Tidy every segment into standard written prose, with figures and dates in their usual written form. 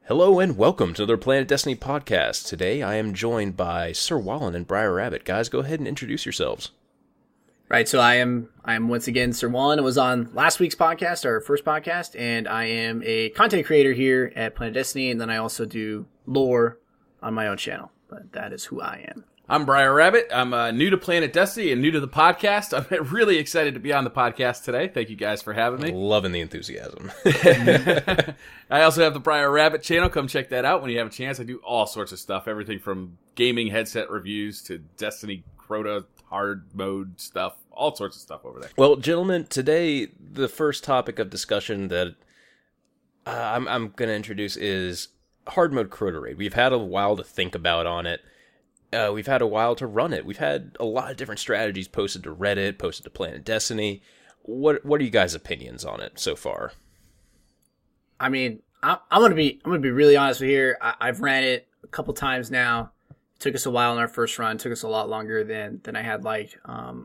Hello and welcome to the Planet Destiny podcast. Today I am joined by Sir Wallen and Briar Rabbit. Guys, go ahead and introduce yourselves. Right, so I am once again Sir Wallen. I was on last week's podcast, our first podcast, and I am a content creator here at Planet Destiny, and then I also do lore on my own channel. But that is who I am. I'm Briar Rabbit. I'm new to Planet Destiny and new to the podcast. I'm really excited to be on the podcast today. Thank you guys for having me. Loving the enthusiasm. I also have the Briar Rabbit channel. Come check that out when you have a chance. I do all sorts of stuff, everything from gaming headset reviews to Destiny Crota hard mode stuff, all sorts of stuff over there. Well, gentlemen, today the first topic of discussion that I'm going to introduce is hard mode Crota Raid. We've had a while to think about on it. We've had a while to run it. We've had a lot of different strategies posted to Reddit, posted to Planet Destiny. What are you guys' opinions on it so far? I mean, I'm gonna be really honest with you here. I've ran it a couple times now. It took us a while in our first run. It took us a lot longer than I had liked.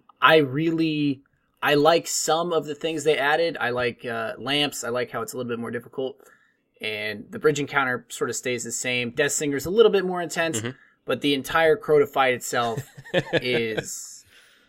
I like some of the things they added. I like lamps. I like how it's a little bit more difficult, and the bridge encounter sort of stays the same. Death Singer's a little bit more intense. Mm-hmm. But the entire Crota fight itself is,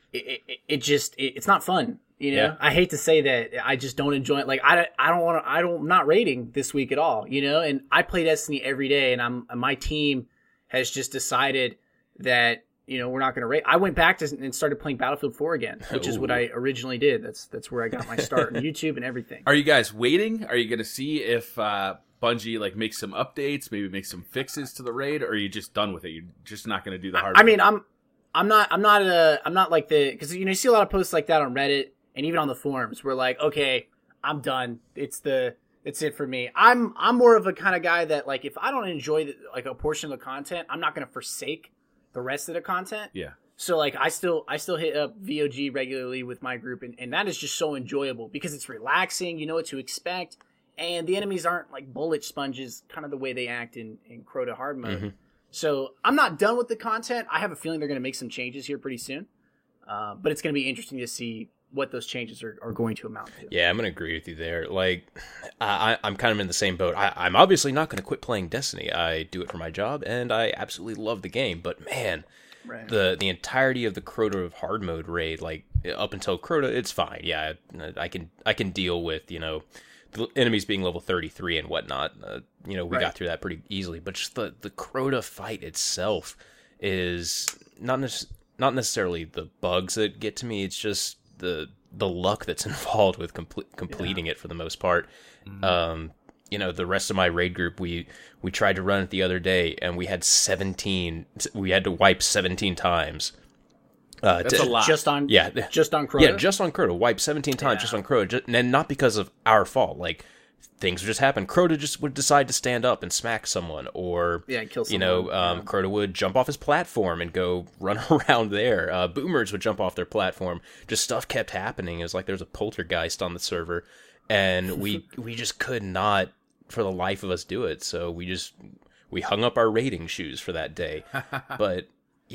it's not fun. You know, yeah. I hate to say that. I just don't enjoy it. Like, I'm not raiding this week at all, you know, and I play Destiny every day, and my team has just decided that, you know, we're not going to raid. I went back and started playing Battlefield 4 again, which is what I originally did. That's where I got my start on YouTube and everything. Are you guys waiting? Are you going to see if, Bungie like make some updates, maybe make some fixes to the raid, or are you just done with it? You're just not going to do the hard. I mean, I'm not like because you see a lot of posts like that on Reddit and even on the forums. Where like, okay, I'm done. It's it for me. I'm more of a kind of guy that like if I don't enjoy like a portion of the content, I'm not going to forsake the rest of the content. Yeah. So like I still hit up VOG regularly with my group, and that is just so enjoyable because it's relaxing. You know what to expect. And the enemies aren't like bullet sponges, kind of the way they act in Crota hard mode. Mm-hmm. So I'm not done with the content. I have a feeling they're going to make some changes here pretty soon. But it's going to be interesting to see what those changes are going to amount to. Yeah, I'm going to agree with you there. Like, I'm kind of in the same boat. I'm obviously not going to quit playing Destiny. I do it for my job, and I absolutely love the game. But man, right. the entirety of the Crota of hard mode raid, like up until Crota, it's fine. Yeah, I can deal with, you know, the enemies being level 33 and whatnot. We got through that pretty easily. But just the Crota fight itself is not necessarily the bugs that get to me. It's just the luck that's involved with completing it for the most part. Mm-hmm. The rest of my raid group, we tried to run it the other day, and we had to wipe 17 times. That's a lot. Just on Crota? Yeah, just on Crota. Wipe 17 times just on Crota. And not because of our fault. Like, things would just happen. Crota just would decide to stand up and smack someone. Or, kill someone. Crota would jump off his platform and go run around there. Boomers would jump off their platform. Just stuff kept happening. It was like there was a poltergeist on the server. And we just could not, for the life of us, do it. So we hung up our raiding shoes for that day. But,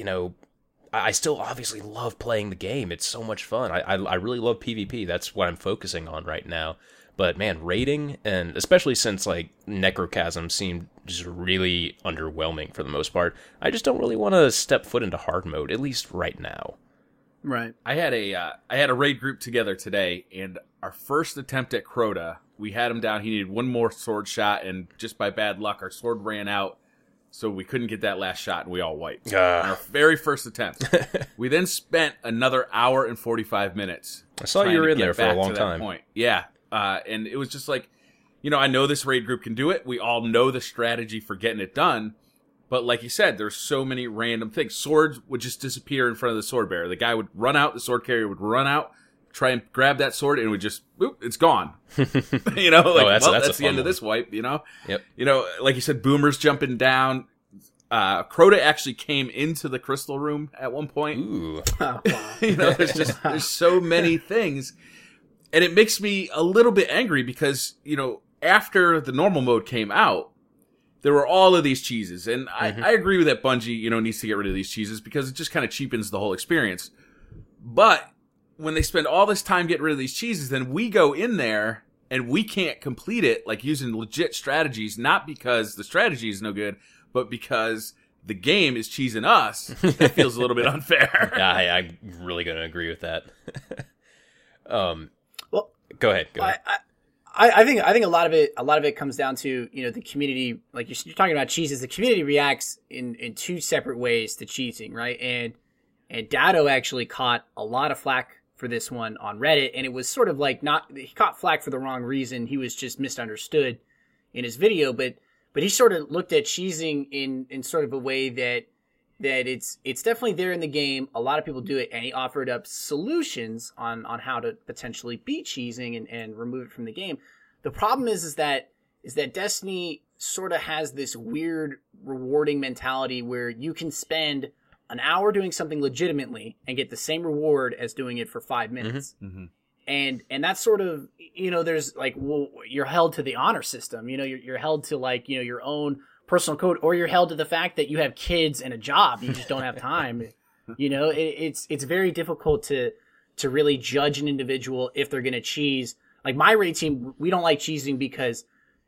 I still obviously love playing the game. It's so much fun. I really love PvP. That's what I'm focusing on right now. But man, raiding, and especially since like Necrochasm seemed just really underwhelming for the most part, I just don't really want to step foot into hard mode, at least right now. Right. I had a raid group together today, and our first attempt at Crota, we had him down. He needed one more sword shot, and just by bad luck, our sword ran out. So we couldn't get that last shot, and we all wiped. Our very first attempt. We then spent another hour and 45 minutes. I saw you were in there for a long time. Point. Yeah, and it was just like, I know this raid group can do it. We all know the strategy for getting it done. But like you said, there's so many random things. Swords would just disappear in front of the sword bearer. The guy would run out, the sword carrier would run out, try and grab that sword, and it would just, boop, it's gone. That's the end of this wipe, Yep. Like you said, boomers jumping down. Crota actually came into the crystal room at one point. Ooh. There's so many things. And it makes me a little bit angry because, after the normal mode came out, there were all of these cheeses. And I agree with that Bungie, needs to get rid of these cheeses because it just kind of cheapens the whole experience. But when they spend all this time getting rid of these cheeses, then we go in there and we can't complete it like using legit strategies, not because the strategy is no good, but because the game is cheesing us. That feels a little bit unfair. Yeah, I'm really going to agree with that. Well, go ahead. I think a lot of it comes down to, the community, like you're talking about cheeses. The community reacts in two separate ways to cheesing, right? And Dado actually caught a lot of flack for this one on Reddit, and it was sort of like he caught flack for the wrong reason. He was just misunderstood in his video, but he sort of looked at cheesing in sort of a way that it's definitely there in the game. A lot of people do it, and he offered up solutions on how to potentially beat cheesing and remove it from the game. The problem is that Destiny sort of has this weird rewarding mentality where you can spend an hour doing something legitimately and get the same reward as doing it for 5 minutes. Mm-hmm. And that's sort of, there's like, well, you're held to the honor system, you're held to like, your own personal code, or you're held to the fact that you have kids and a job. You just don't have time. It's very difficult to really judge an individual if they're going to cheese. Like my raid team, we don't like cheesing because,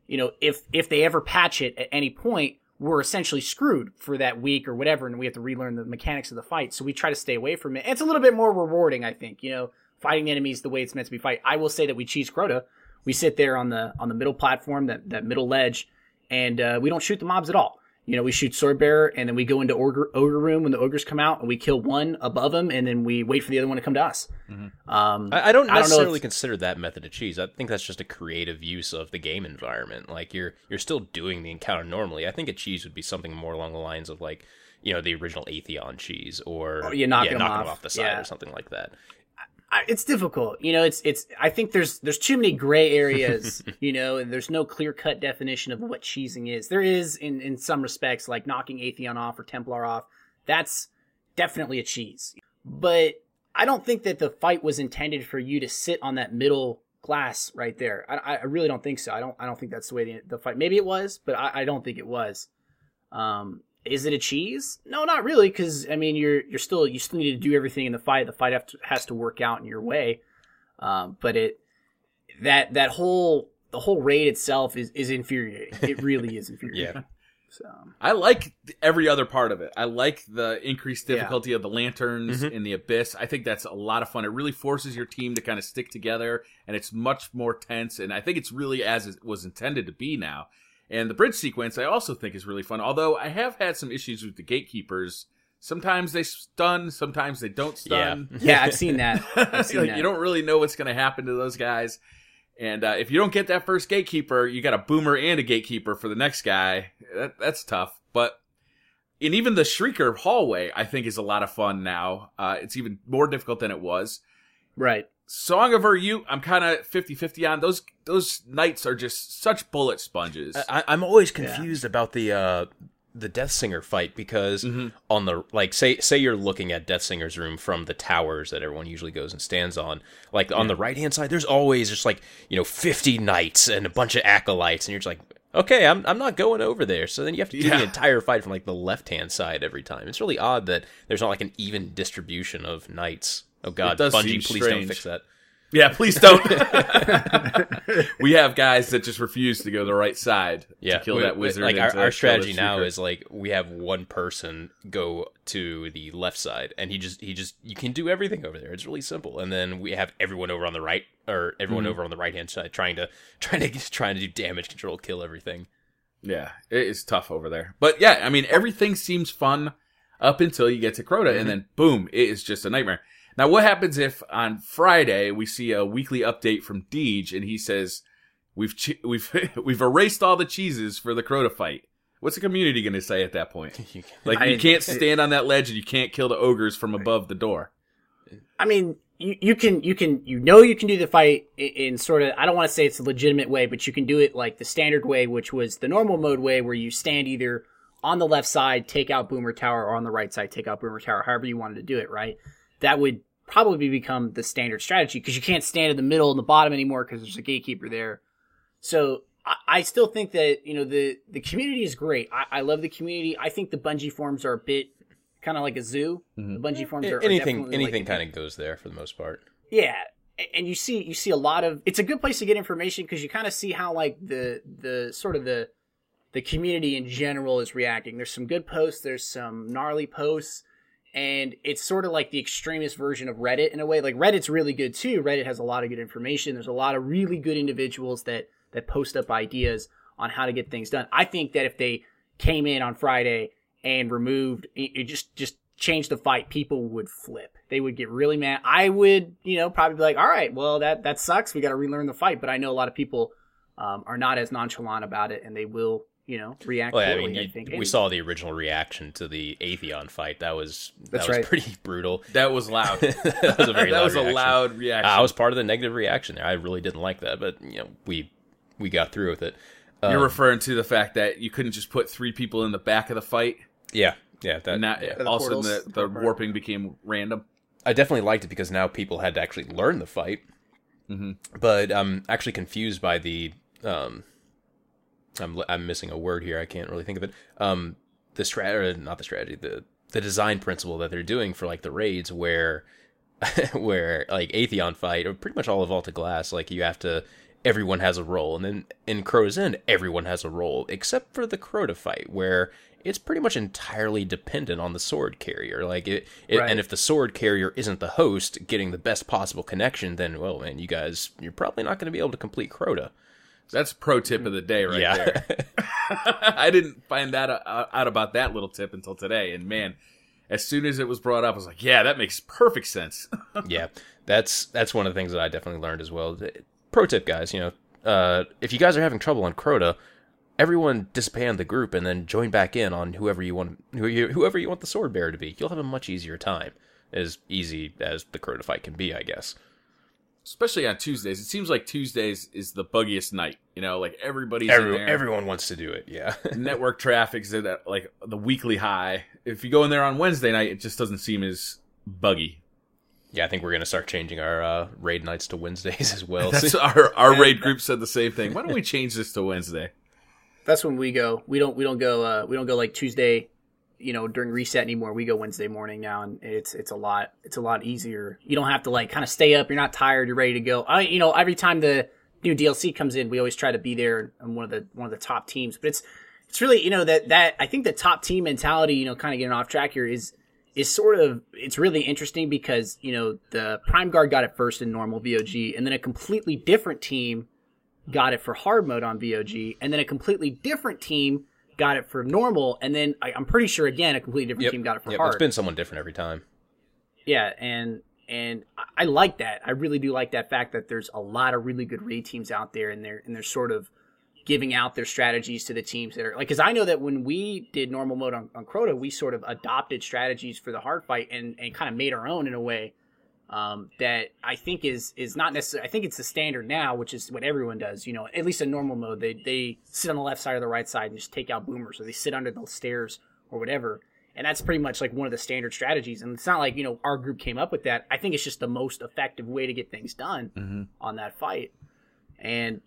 if they ever patch it at any point, we're essentially screwed for that week or whatever, and we have to relearn the mechanics of the fight. So we try to stay away from it. And it's a little bit more rewarding, I think, fighting the enemies the way it's meant to be fight. I will say that we cheese Crota. We sit there on the middle platform, that middle ledge, and we don't shoot the mobs at all. We shoot Swordbearer, and then we go into ogre room when the ogres come out, and we kill one above them, and then we wait for the other one to come to us. Mm-hmm. I don't necessarily consider that method of cheese. I think that's just a creative use of the game environment. Like you're still doing the encounter normally. I think a cheese would be something more along the lines of like, the original Atheon cheese, or knocking them off the side or something like that. It's difficult. It's I think there's too many gray areas, and there's no clear-cut definition of what cheesing is. There is in some respects, like knocking Atheon off or Templar off. That's definitely a cheese. But I don't think that the fight was intended for you to sit on that middle glass right there. I really don't think so. I don't think that's the way the fight. Maybe it was, but I don't think it was. Is it a cheese? No, not really, because you still need to do everything in the fight. The fight has to work out in your way. But the whole raid itself is infuriating. It really is infuriating. Yeah. So I like every other part of it. I like the increased difficulty of the lanterns in the abyss. I think that's a lot of fun. It really forces your team to kind of stick together, and it's much more tense. And I think it's really as it was intended to be now. And the bridge sequence, I also think, is really fun. Although I have had some issues with the gatekeepers. Sometimes they stun, sometimes they don't stun. Yeah, I've seen that. You don't really know what's going to happen to those guys. And if you don't get that first gatekeeper, you got a boomer and a gatekeeper for the next guy. That's tough. But even the Shrieker hallway, I think, is a lot of fun now. It's even more difficult than it was. Right. Song of Ur-Yu, I'm kind of 50-50 on. Those knights are just such bullet sponges. I'm always confused about the Deathsinger fight, because on the, like, say you're looking at Deathsinger's room from the towers that everyone usually goes and stands on. Like, on the right-hand side, there's always just, 50 knights and a bunch of acolytes, and you're just like, okay, I'm not going over there. So then you have to do the entire fight from, the left-hand side every time. It's really odd that there's not, an even distribution of knights. Oh God, Bungie, please don't fix that. Yeah, please don't. We have guys that just refuse to go to the right side to kill that wizard. Our strategy now is we have one person go to the left side, and he just you can do everything over there. It's really simple, and then we have everyone over on the right, or everyone over on the right hand side trying to do damage control, kill everything. Yeah, it is tough over there, but yeah, everything seems fun up until you get to Crota, and then boom, it is just a nightmare. Now, what happens if on Friday we see a weekly update from Deej and he says, we've erased all the cheeses for the Crota fight? What's the community going to say at that point? You can't stand on that ledge and you can't kill the ogres from above the door. You can do the fight in sort of, I don't want to say it's a legitimate way, but you can do it like the standard way, which was the normal mode way, where you stand either on the left side, take out Boomer Tower, or on the right side, take out Boomer Tower, however you wanted to do it, right? That would probably become the standard strategy, because you can't stand in the middle and the bottom anymore because there's a gatekeeper there. So I still think that, the community is great. I love the community. I think the Bungie forums are a bit kind of like a zoo. The Bungie forums are anything kind of goes there for the most part. Yeah. and you see a lot of, it's a good place to get information because you kind of see how like the sort of the community in general is reacting. There's some good posts, there's some gnarly posts, and it's sort of like the extremist version of Reddit in a way. Like Reddit's really good too. Reddit has a lot of good information. There's a lot of really good individuals that post up ideas on how to get things done. I think that if they came in on Friday and removed it, just changed the fight, people would flip. They would get really mad. I would, probably be like, all right, well, that sucks. We got to relearn the fight. But I know a lot of people are not as nonchalant about it, and they will, react. Well, poorly, I think. We saw the original reaction to the Atheon fight. That was right. pretty brutal. That was loud. That was a very that loud was reaction. a loud reaction. I was part of the negative reaction there. I really didn't like that, but we got through with it. You're referring to the fact that you couldn't just put 3 people in the back of the fight? Yeah. All of a sudden the warping became random? I definitely liked it because now people had to actually learn the fight. Mm-hmm. But I'm actually confused by the... I'm missing a word here. I can't really think of it. The design principle that they're doing for like the raids where like Atheon fight, or pretty much all of Vault Glass, like everyone has a role. And then in Crota's End, everyone has a role, except for the Crota fight, where it's pretty much entirely dependent on the sword carrier. Like right. And if the sword carrier isn't the host getting the best possible connection, then, well, man, you're probably not going to be able to complete Crota. That's pro tip of the day right there. I didn't find that out about that little tip until today. And man, as soon as it was brought up, I was like, yeah, that makes perfect sense. Yeah, that's one of the things that I definitely learned as well. Pro tip, guys, if you guys are having trouble on Crota, everyone disband the group and then join back in on whoever you want the sword bearer to be. You'll have a much easier time. As easy as the Crota fight can be, I guess. Especially on Tuesdays. It seems like Tuesdays is the buggiest night. Like everybody's in there. Everyone wants to do it, yeah. Network traffic's at like the weekly high. If you go in there on Wednesday night, it just doesn't seem as buggy. Yeah, I think we're going to start changing our raid nights to Wednesdays as well. That's our raid group said the same thing. Why don't we change this to Wednesday? That's when we go. We don't go like Tuesday, during reset anymore. We go Wednesday morning now, and it's a lot easier. You don't have to like kind of stay up. You're not tired. You're ready to go. Every time the new DLC comes in, we always try to be there on one of the top teams. But it's really, that I think the top team mentality, kind of getting off track here is sort of, it's really interesting because, the Prime Guard got it first in normal VOG, and then a completely different team got it for hard mode on VOG, and then a completely different team got it for normal, and then I'm pretty sure again a completely different team got it for hard. It's been someone different every time. Yeah, and I like that. I really do like that fact that there's a lot of really good raid teams out there, and they're sort of giving out their strategies to the teams that are like, because I know that when we did normal mode on Crota, we sort of adopted strategies for the hard fight and kind of made our own in a way. That I think is not necessarily, I think it's the standard now, which is what everyone does, at least in normal mode, they sit on the left side or the right side and just take out boomers, or they sit under the stairs or whatever. And that's pretty much like one of the standard strategies. And it's not like, our group came up with that. I think it's just the most effective way to get things done on that fight. And,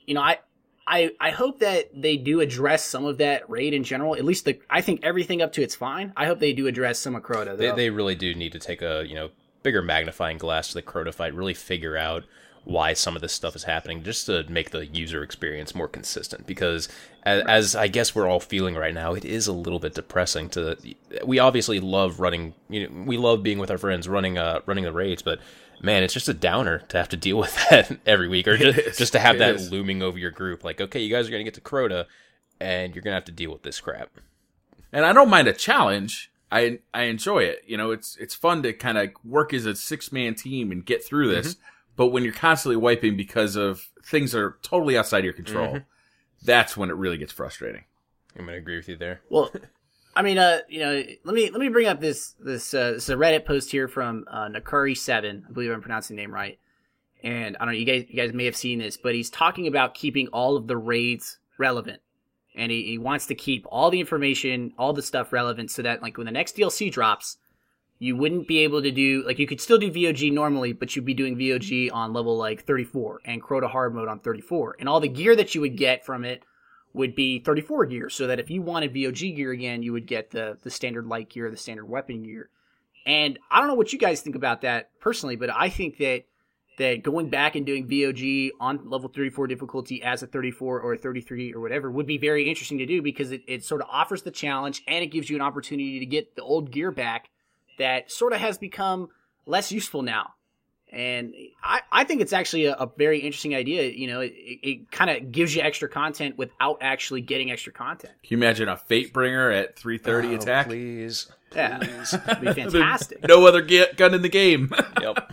I hope that they do address some of that raid in general. At least I think everything up to it's fine. I hope they do address some of Crota, though. They really do need to take a, bigger magnifying glass to the Crota fight, really figure out why some of this stuff is happening, just to make the user experience more consistent. Because as I guess we're all feeling right now, it is a little bit depressing we obviously love running, we love being with our friends running the raids, but man, it's just a downer to have to deal with that every week, or just to have that looming over your group. Like, okay, you guys are going to get to Crota, and you're going to have to deal with this crap. And I don't mind a challenge. I enjoy it. It's fun to kind of work as a 6-man team and get through this. But when you're constantly wiping because of things that are totally outside of your control, that's when it really gets frustrating. I'm going to agree with you there. Well, I mean, let me bring up this is a Reddit post here from Nakuri7. I believe I'm pronouncing the name right. And I don't know, you guys may have seen this, but he's talking about keeping all of the raids relevant. And he wants to keep all the information, all the stuff relevant, so that like when the next DLC drops, you wouldn't be able to do, like, you could still do VOG normally, but you'd be doing VOG on level like 34 and Crota hard mode on 34. And all the gear that you would get from it would be 34 gear, so that if you wanted VOG gear again, you would get the standard light gear, the standard weapon gear. And I don't know what you guys think about that personally, but I think that that going back and doing VOG on level 34 difficulty as a 34 or a 33 or whatever would be very interesting to do, because it sort of offers the challenge and it gives you an opportunity to get the old gear back that sort of has become less useful now. And I think it's actually a very interesting idea. You know, it kind of gives you extra content without actually getting extra content. Can you imagine a Fatebringer at 330 attack? Please. Yeah, it'd be fantastic. No other gun in the game. Yep.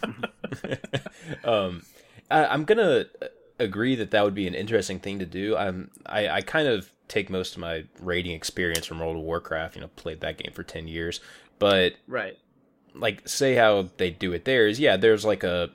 I'm gonna agree that would be an interesting thing to do. I kind of take most of my raiding experience from World of Warcraft. You know, played that game for 10 years, but right. Like, say how they do it there is, yeah, there's a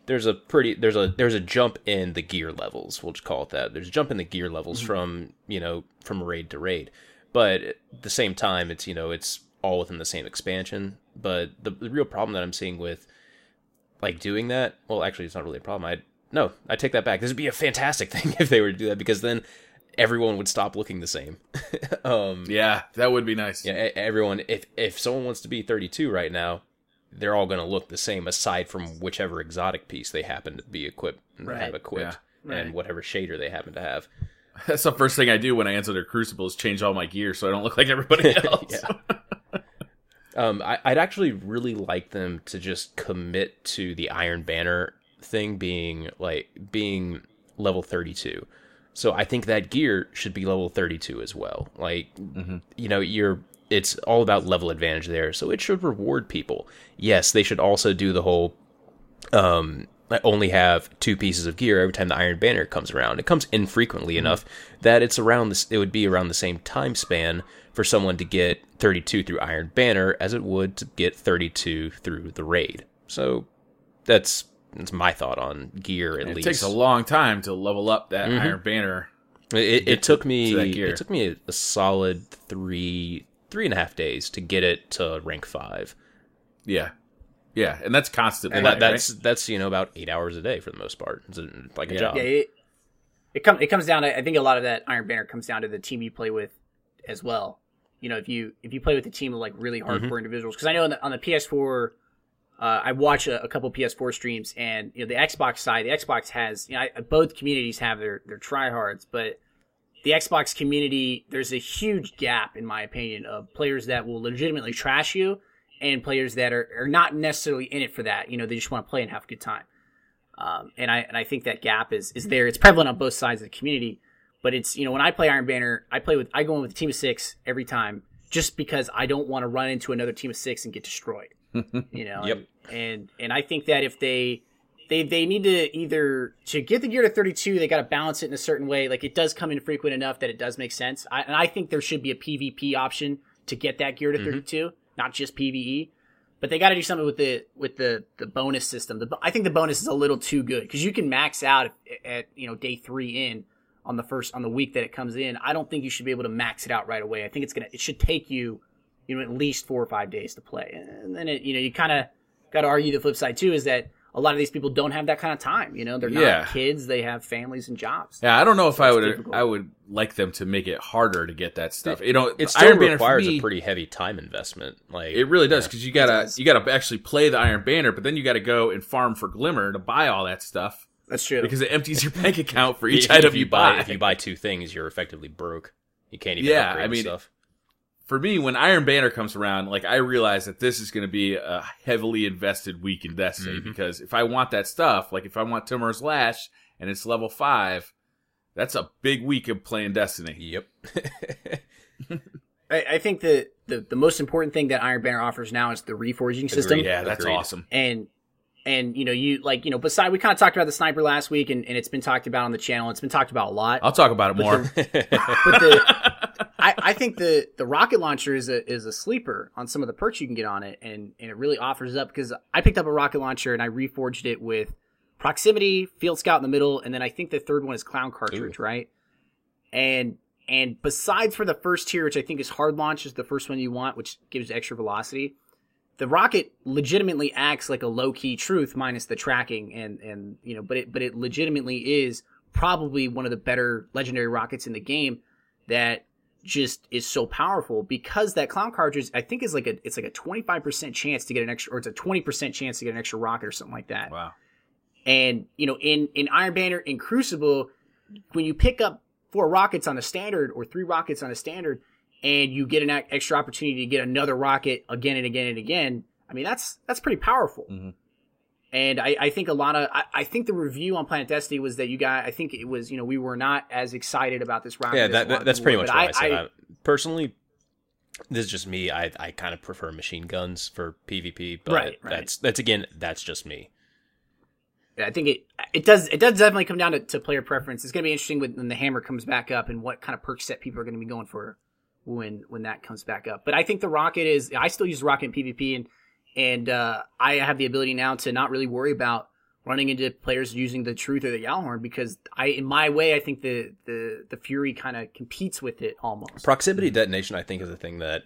jump in the gear levels. We'll just call it that. There's a jump in the gear levels from raid to raid, but at the same time, it's all within the same expansion. But the real problem that I'm seeing with like doing that, well, actually, it's not really a problem. I take that back. This would be a fantastic thing if they were to do that, because then everyone would stop looking the same. Yeah, that would be nice. Yeah, everyone. If someone wants to be 32 right now, they're all going to look the same, aside from whichever exotic piece they happen to be equipped and whatever shader they happen to have. That's the first thing I do when I enter their Crucible is change all my gear so I don't look like everybody else. I'd actually really like them to just commit to the Iron Banner thing being level 32. So I think that gear should be level 32 as well. Like, it's all about level advantage there. So it should reward people. Yes, they should also do the whole, only have 2 pieces of gear every time the Iron Banner comes around. It comes infrequently enough that it would be around the same time span for someone to get 32 through Iron Banner as it would to get 32 through the raid. So that's my thought on gear. At least it takes a long time to level up that Iron Banner. It took me a solid 3.5 days to get it to rank 5. Yeah, and that's constant. And that's about 8 hours a day for the most part. It's like a job. Yeah, it comes down to, I think a lot of that Iron Banner comes down to the team you play with as well. You know, if you play with a team of like really hardcore individuals, because I know on the PS4. I watch a couple PS4 streams, and the Xbox side, the Xbox has, both communities have their tryhards, but the Xbox community, there's a huge gap, in my opinion, of players that will legitimately trash you and players that are not necessarily in it for that. They just want to play and have a good time. And I think that gap is there. It's prevalent on both sides of the community, but it's, when I play Iron Banner, I go in with a team of 6 every time, just because I don't want to run into another team of 6 and get destroyed. Yep. And I think that if they need to either to get the gear to 32, they got to balance it in a certain way. Like, it does come infrequent enough that it does make sense. And I think there should be a PvP option to get that gear to 32, not just PvE. But they got to do something with the bonus system. I think the bonus is a little too good, because you can max out at day 3 in on the week that it comes in. I don't think you should be able to max it out right away. I think it should take you at least 4 or 5 days to play. And then you kind of got to argue the flip side too, is that a lot of these people don't have that kind of time. They're not kids; they have families and jobs. Yeah, I don't know if I would like them to make it harder to get that stuff. It still requires a pretty heavy time investment. Like, it really does, because you gotta actually play the Iron Banner, but then you got to go and farm for Glimmer to buy all that stuff. That's true, because it empties your bank account for each item you buy. If you buy 2 things, you're effectively broke. You can't even upgrade stuff. For me, when Iron Banner comes around, like, I realize that this is going to be a heavily invested week in Destiny, because if I want that stuff, like if I want Timur's Lash and it's level 5, that's a big week of playing Destiny. Yep. I think the most important thing that Iron Banner offers now is the reforging system. Yeah, that's awesome. And besides, we kind of talked about the sniper last week, and it's been talked about on the channel. It's been talked about a lot. I'll talk about it more. I think the rocket launcher is a sleeper on some of the perks you can get on it, and it really offers up, because I picked up a rocket launcher and I reforged it with proximity, field scout in the middle, and then I think the third one is clown cartridge, right? And besides for the first tier, which I think is hard launch, is the first one you want, which gives extra velocity. The rocket legitimately acts like a low-key truth minus the tracking, and but it legitimately is probably one of the better legendary rockets in the game that just is so powerful, because that clown cartridge, I think, is it's like a 25% chance to get an extra, or it's a 20% chance to get an extra rocket or something like that. Wow. And, in Iron Banner, in Crucible, when you pick up 4 rockets on a standard or 3 rockets on a standard and you get an extra opportunity to get another rocket again and again and again, I mean, that's pretty powerful. Mm-hmm. And I think I think the review on Planet Destiny was that I think it was, we were not as excited about this rocket. Yeah, that's pretty much what I said. Personally, this is just me. I kind of prefer machine guns for PvP, but right. That's just me. I think it does definitely come down to player preference. It's going to be interesting when the hammer comes back up and what kind of perk set people are going to be going for when that comes back up. But I think the rocket I still use the rocket in PvP, and I have the ability now to not really worry about running into players using the Truth or the Gjallarhorn, because in my way, I think the Fury kind of competes with it almost. Proximity detonation, I think, is a thing that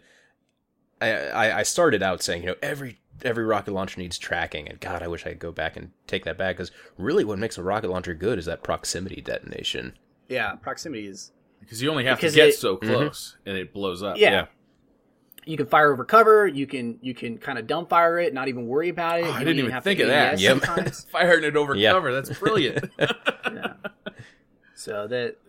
I started out saying, every rocket launcher needs tracking, and God, I wish I could go back and take that back, because really what makes a rocket launcher good is that proximity detonation. Yeah, proximity is... Because you only have to get so close, and it blows up. Yeah. You can fire over cover, you can kind of dump fire it, not even worry about it. I didn't even think of that. Yep. Firing it over cover, that's brilliant. Yeah. So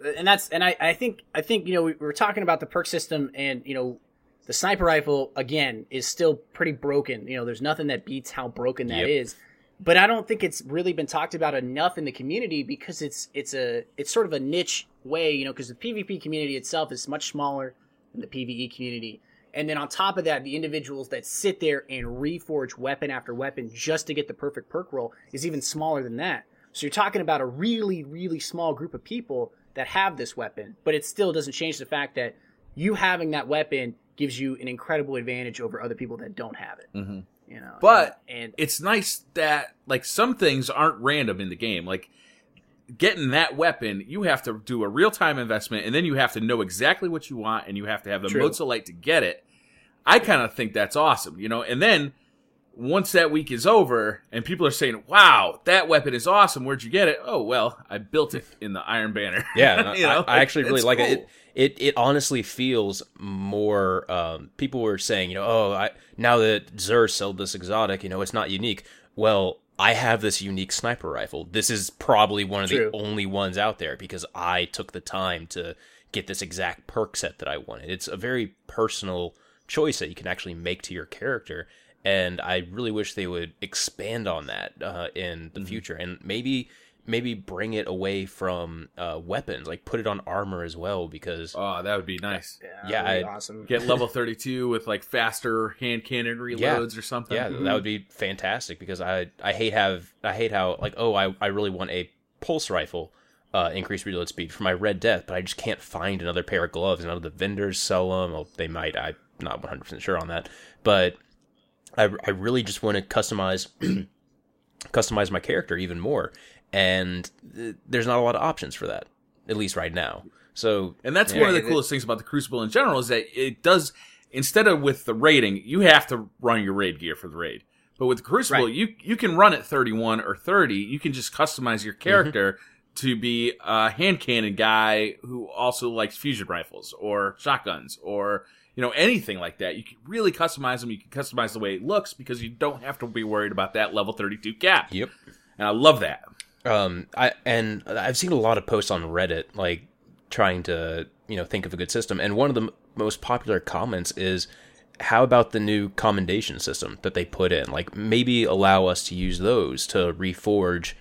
I think we were talking about the perk system, and the sniper rifle again is still pretty broken. There's nothing that beats how broken that is. But I don't think it's really been talked about enough in the community, because it's sort of a niche way, because the PvP community itself is much smaller than the PvE community. And then on top of that, the individuals that sit there and reforge weapon after weapon just to get the perfect perk roll is even smaller than that. So you're talking about a really, really small group of people that have this weapon, but it still doesn't change the fact that you having that weapon gives you an incredible advantage over other people that don't have it. Mm-hmm. But it's nice that some things aren't random in the game. Getting that weapon, you have to do a real-time investment, and then you have to know exactly what you want, and you have to have the motes of light to get it. I kind of think that's awesome, And then once that week is over, and people are saying, "Wow, that weapon is awesome. Where'd you get it?" Oh, well, I built it in the Iron Banner. Yeah, I actually really like it. It honestly feels more. People were saying, now that Xur sold this exotic, it's not unique. Well, I have this unique sniper rifle. This is probably one of the only ones out there, because I took the time to get this exact perk set that I wanted. It's a very personal choice that you can actually make to your character, and I really wish they would expand on that in the future, and maybe bring it away from weapons, put it on armor as well, because that would be nice. Yeah, awesome. Get level 32 with faster hand cannon reloads or something. Yeah, that would be fantastic, because I hate how I really want a pulse rifle increased reload speed for my Red Death, but I just can't find another pair of gloves. None of the vendors sell them. Well, they might. I'm not 100% sure on that, but I really just want to customize my character even more. And there's not a lot of options for that, at least right now. So, and that's one of the coolest things about the Crucible in general, is that it does, instead of with the raiding, you have to run your raid gear for the raid. But with the Crucible, you can run at 31 or 30. You can just customize your character to be a hand cannon guy who also likes fusion rifles or shotguns or anything like that. You can really customize them. You can customize the way it looks, because you don't have to be worried about that level 32 cap. Yep. And I love that. I've seen a lot of posts on Reddit, trying to, think of a good system. And one of the most popular comments is, how about the new commendation system that they put in? Maybe allow us to use those to reforge,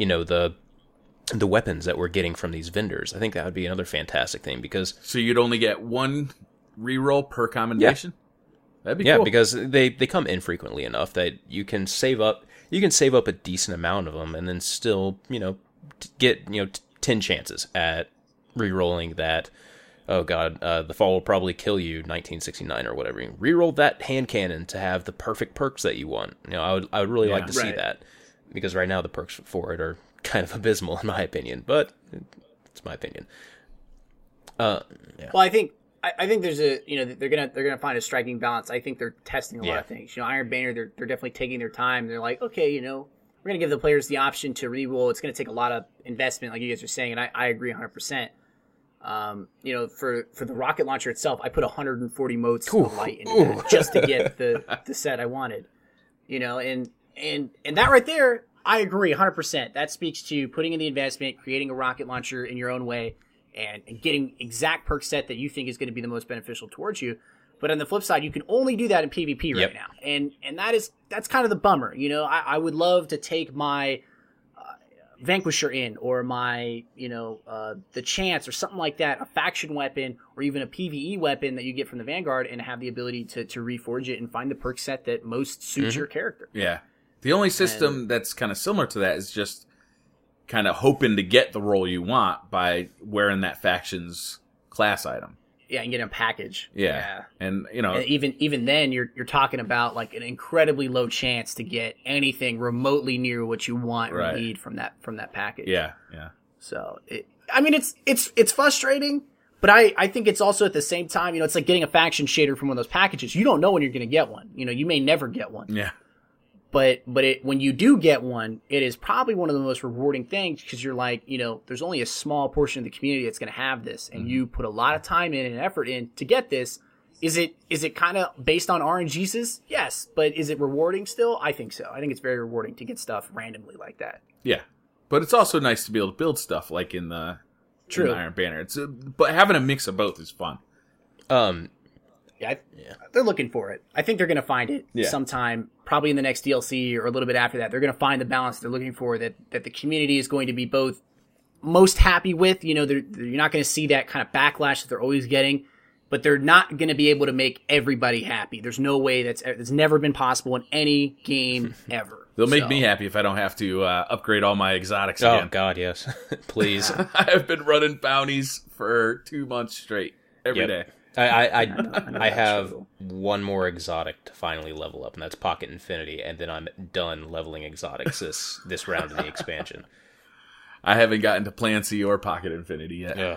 the weapons that we're getting from these vendors. I think that would be another fantastic thing, because... So you'd only get one reroll per commendation? Yeah. That'd be cool. Yeah, because they come infrequently enough that you can save up a decent amount of them, and then still, get 10 chances at re-rolling that. Oh god, the fall will probably kill you, 1969 or whatever. Re-roll that hand cannon to have the perfect perks that you want. I would really like to see that, because right now the perks for it are kind of abysmal in my opinion, but it's my opinion. Well, I think there's they're gonna find a striking balance. I think they're testing a lot of things. Iron Banner, they're definitely taking their time. They're like, okay, we're gonna give the players the option to re-roll. It's gonna take a lot of investment, like you guys are saying, and I agree 100%. For the rocket launcher itself, I put 140 motes of light into that just to get the set I wanted. And that right there, I agree 100%. That speaks to putting in the investment, creating a rocket launcher in your own way, and getting exact perk set that you think is going to be the most beneficial towards you. But on the flip side, you can only do that in PvP right now. And that's kind of the bummer. You know, I would love to take my Vanquisher in, or my, the Chance or something like that, a faction weapon or even a PvE weapon that you get from the Vanguard, and have the ability to reforge it and find the perk set that most suits your character. Yeah. The only system that's kind of similar to that is just kind of hoping to get the role you want by wearing that faction's class item. Yeah, and get a package. Yeah. And, and even then, you're talking about like an incredibly low chance to get anything remotely near what you want or need from that package. Yeah. So, it's frustrating, but I think it's also at the same time, it's like getting a faction shader from one of those packages. You don't know when you're going to get one. You may never get one. Yeah. But when you do get one, it is probably one of the most rewarding things, because you're like, there's only a small portion of the community that's going to have this, and you put a lot of time in and effort in to get this. Is it kind of based on RNGs? Yes, but is it rewarding still? I think so. I think it's very rewarding to get stuff randomly like that. Yeah, but it's also nice to be able to build stuff like in the Iron Banner. But having a mix of both is fun. They're looking for it. I think they're going to find it sometime, probably in the next DLC or a little bit after that. They're going to find the balance they're looking for, that the community is going to be both most happy with. You're not going to see that kind of backlash that they're always getting, but they're not going to be able to make everybody happy. There's no way that's never been possible in any game ever. They'll make me happy if I don't have to upgrade all my exotics again. Oh, God, yes. Please. I have been running bounties for 2 months straight every day. I have one more exotic to finally level up, and that's Pocket Infinity, and then I'm done leveling exotics this round of the expansion. I haven't gotten to Plan C or Pocket Infinity yet.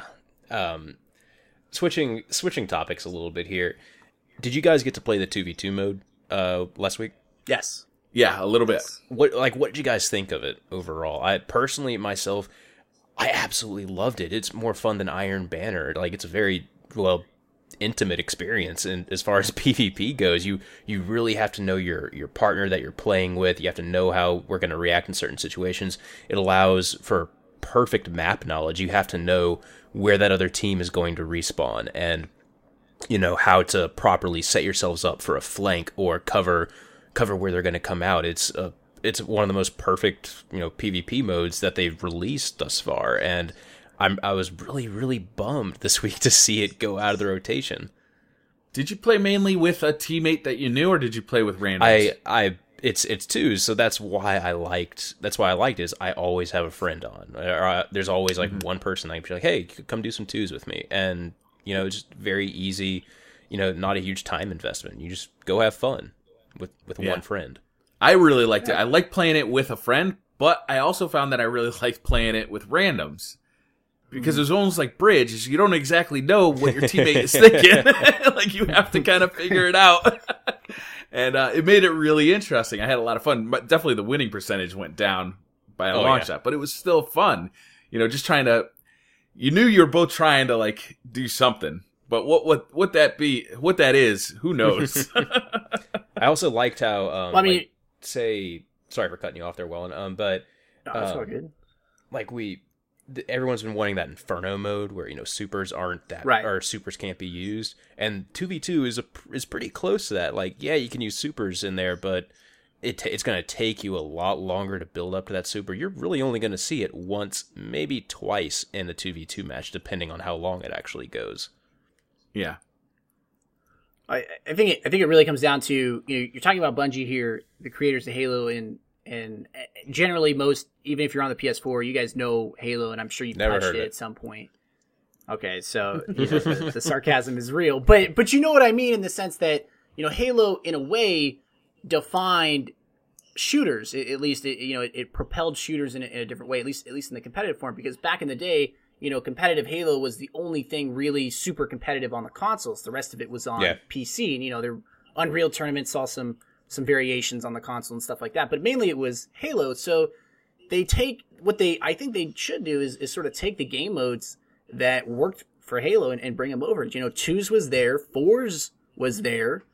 Switching topics a little bit here. Did you guys get to play the 2v2 mode last week? Yes. Yeah, a little bit. What did you guys think of it overall? I personally myself, I absolutely loved it. It's more fun than Iron Banner. Like, it's a very intimate experience, and as far as PvP goes, you really have to know your partner that you're playing with. You have to know how we're going to react in certain situations. It allows for perfect map knowledge. You have to know where that other team is going to respawn, and how to properly set yourselves up for a flank or cover where they're going to come out. It's one of the most perfect PvP modes that they've released thus far, and I was really, really bummed this week to see it go out of the rotation. Did you play mainly with a teammate that you knew, or did you play with randoms? It's twos, so that's why I liked is I always have a friend on. There's always like one person I can be like, hey, come do some twos with me, and it's just very easy. Not a huge time investment. You just go have fun with one friend. I really liked it. I liked playing it with a friend, but I also found that I really liked playing it with randoms. Because it's almost like Bridge, is you don't exactly know what your teammate is thinking. Like, you have to kind of figure it out. And it made it really interesting. I had a lot of fun. But definitely the winning percentage went down by a long shot. But it was still fun. Just trying to... You knew you were both trying to, like, do something. But what that is, who knows? I also liked how... sorry for cutting you off there, Wellen. But... No, that's all good. Like, everyone's been wanting that Inferno mode where supers aren't that or supers can't be used, and 2v2 is pretty close to that. Like, yeah, you can use supers in there, but it's going to take you a lot longer to build up to that super. You're really only going to see it once, maybe twice in the 2v2 match, depending on how long it actually goes. Yeah, I think it really comes down to you're talking about Bungie here, the creators of Halo, and generally even if you're on the PS4, you guys know Halo, and I'm sure you've touched it at some point. Okay, so the sarcasm is real, but you know what I mean, in the sense that Halo in a way defined shooters. At least it propelled shooters in a different way. At least in the competitive form, because back in the day, competitive Halo was the only thing really super competitive on the consoles. The rest of it was on PC, and their Unreal tournament saw some variations on the console and stuff like that, but mainly it was Halo. So they take I think they should do is sort of take the game modes that worked for Halo and bring them over. Twos was there, fours was there,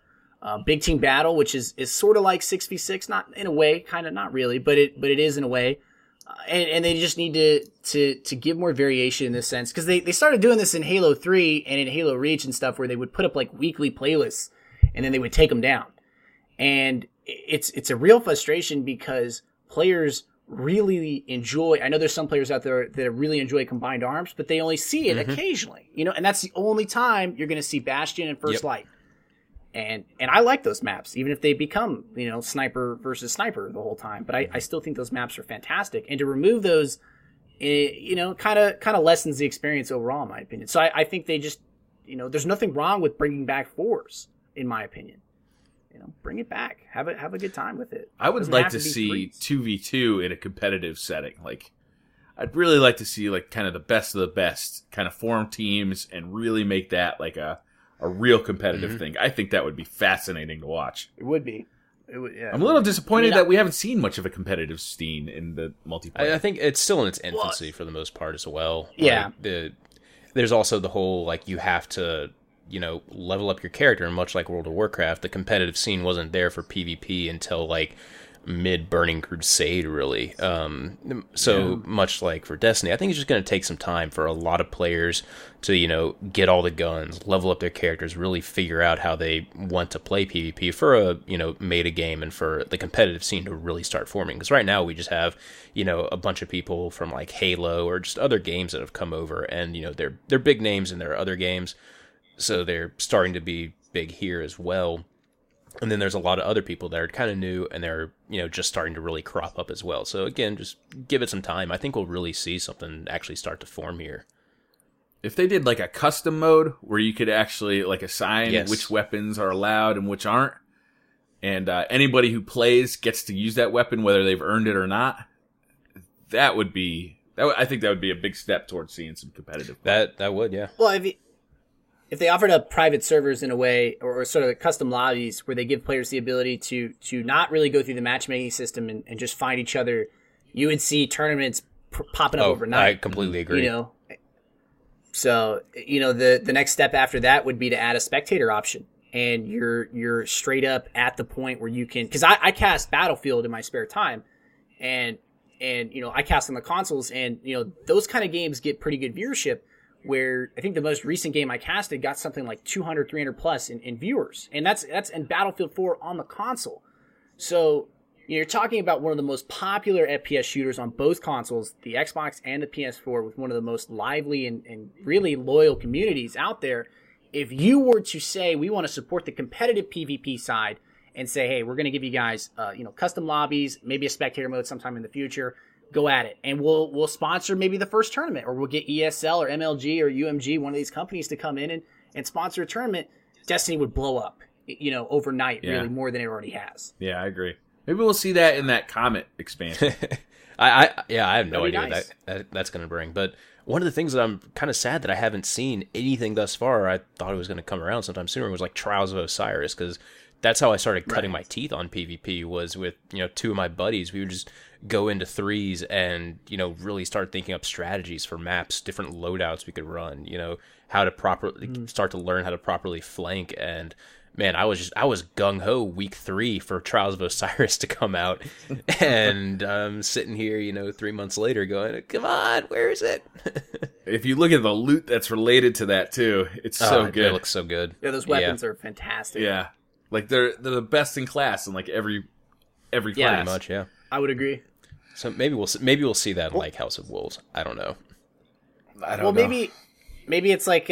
Big Team Battle, which is sort of like 6v6, not in a way, kind of not really, but it is in a way. And they just need to give more variation in this sense, because they started doing this in Halo 3 and in Halo Reach and stuff, where they would put up like weekly playlists and then they would take them down. And it's a real frustration, because players really enjoy, I know there's some players out there that really enjoy Combined Arms, but they only see it occasionally, and that's the only time you're going to see Bastion and First Light. And I like those maps, even if they become, sniper versus sniper the whole time. But I still think those maps are fantastic. And to remove those, kind of lessens the experience overall, in my opinion. So I think they just, there's nothing wrong with bringing back fours, in my opinion. Bring it back. Have a good time with it. I would like to see 2v2 in a competitive setting. Like, I'd really like to see like kind of the best of the best kind of form teams and really make that like a real competitive thing. I think that would be fascinating to watch. It would be. It would, yeah. I'm a little disappointed that we haven't seen much of a competitive scene in the multiplayer. I think it's still in its infancy for the most part as well. Yeah. There's also the whole, like, you have to, level up your character, and much like World of Warcraft, the competitive scene wasn't there for PvP until, like, mid-Burning Crusade, really. Much like for Destiny, I think it's just going to take some time for a lot of players to, get all the guns, level up their characters, really figure out how they want to play PvP for a, meta game, and for the competitive scene to really start forming. Because right now we just have, a bunch of people from like Halo or just other games that have come over, and, they're big names in their other games, so they're starting to be big here as well. And then there's a lot of other people that are kind of new, and they're, just starting to really crop up as well. So again, just give it some time. I think we'll really see something actually start to form here. If they did like a custom mode where you could actually like assign which weapons are allowed and which aren't, and anybody who plays gets to use that weapon whether they've earned it or not, I think that would be a big step towards seeing some competitive play. That would, yeah. Well, if they offered up private servers in a way, or sort of custom lobbies where they give players the ability to not really go through the matchmaking system and just find each other, you would see tournaments popping up overnight. I completely agree. So, the next step after that would be to add a spectator option. And you're straight up at the point where you can, because I cast Battlefield in my spare time, and I cast on the consoles, and those kind of games get pretty good viewership, where I think the most recent game I casted got something like 200, 300 plus in viewers. And that's in Battlefield 4 on the console. So you're talking about one of the most popular FPS shooters on both consoles, the Xbox and the PS4, with one of the most lively and really loyal communities out there. If you were to say, we want to support the competitive PvP side and say, hey, we're going to give you guys, custom lobbies, maybe a spectator mode sometime in the future, go at it. And we'll sponsor maybe the first tournament, or we'll get ESL or MLG or UMG, one of these companies, to come in and sponsor a tournament. Destiny would blow up, overnight, really, more than it already has. Yeah, I agree. Maybe we'll see that in that Comet expansion. I have no idea what that's going to bring. But one of the things that I'm kind of sad that I haven't seen anything thus far, I thought it was going to come around sometime sooner, was like Trials of Osiris, because that's how I started cutting my teeth on PvP, was with, two of my buddies. We would just go into threes and, really start thinking up strategies for maps, different loadouts we could run, how to properly start to learn how to properly flank. And man, I was gung-ho week 3 for Trials of Osiris to come out, and I'm sitting here, 3 months later going, come on, where is it? If you look at the loot that's related to that too, it's so good. It looks so good. Yeah, those weapons are fantastic. Yeah. Like they're the best in class in like every class. Pretty much, yeah. I would agree. So maybe we'll see that in like House of Wolves. I don't know. Well, maybe it's like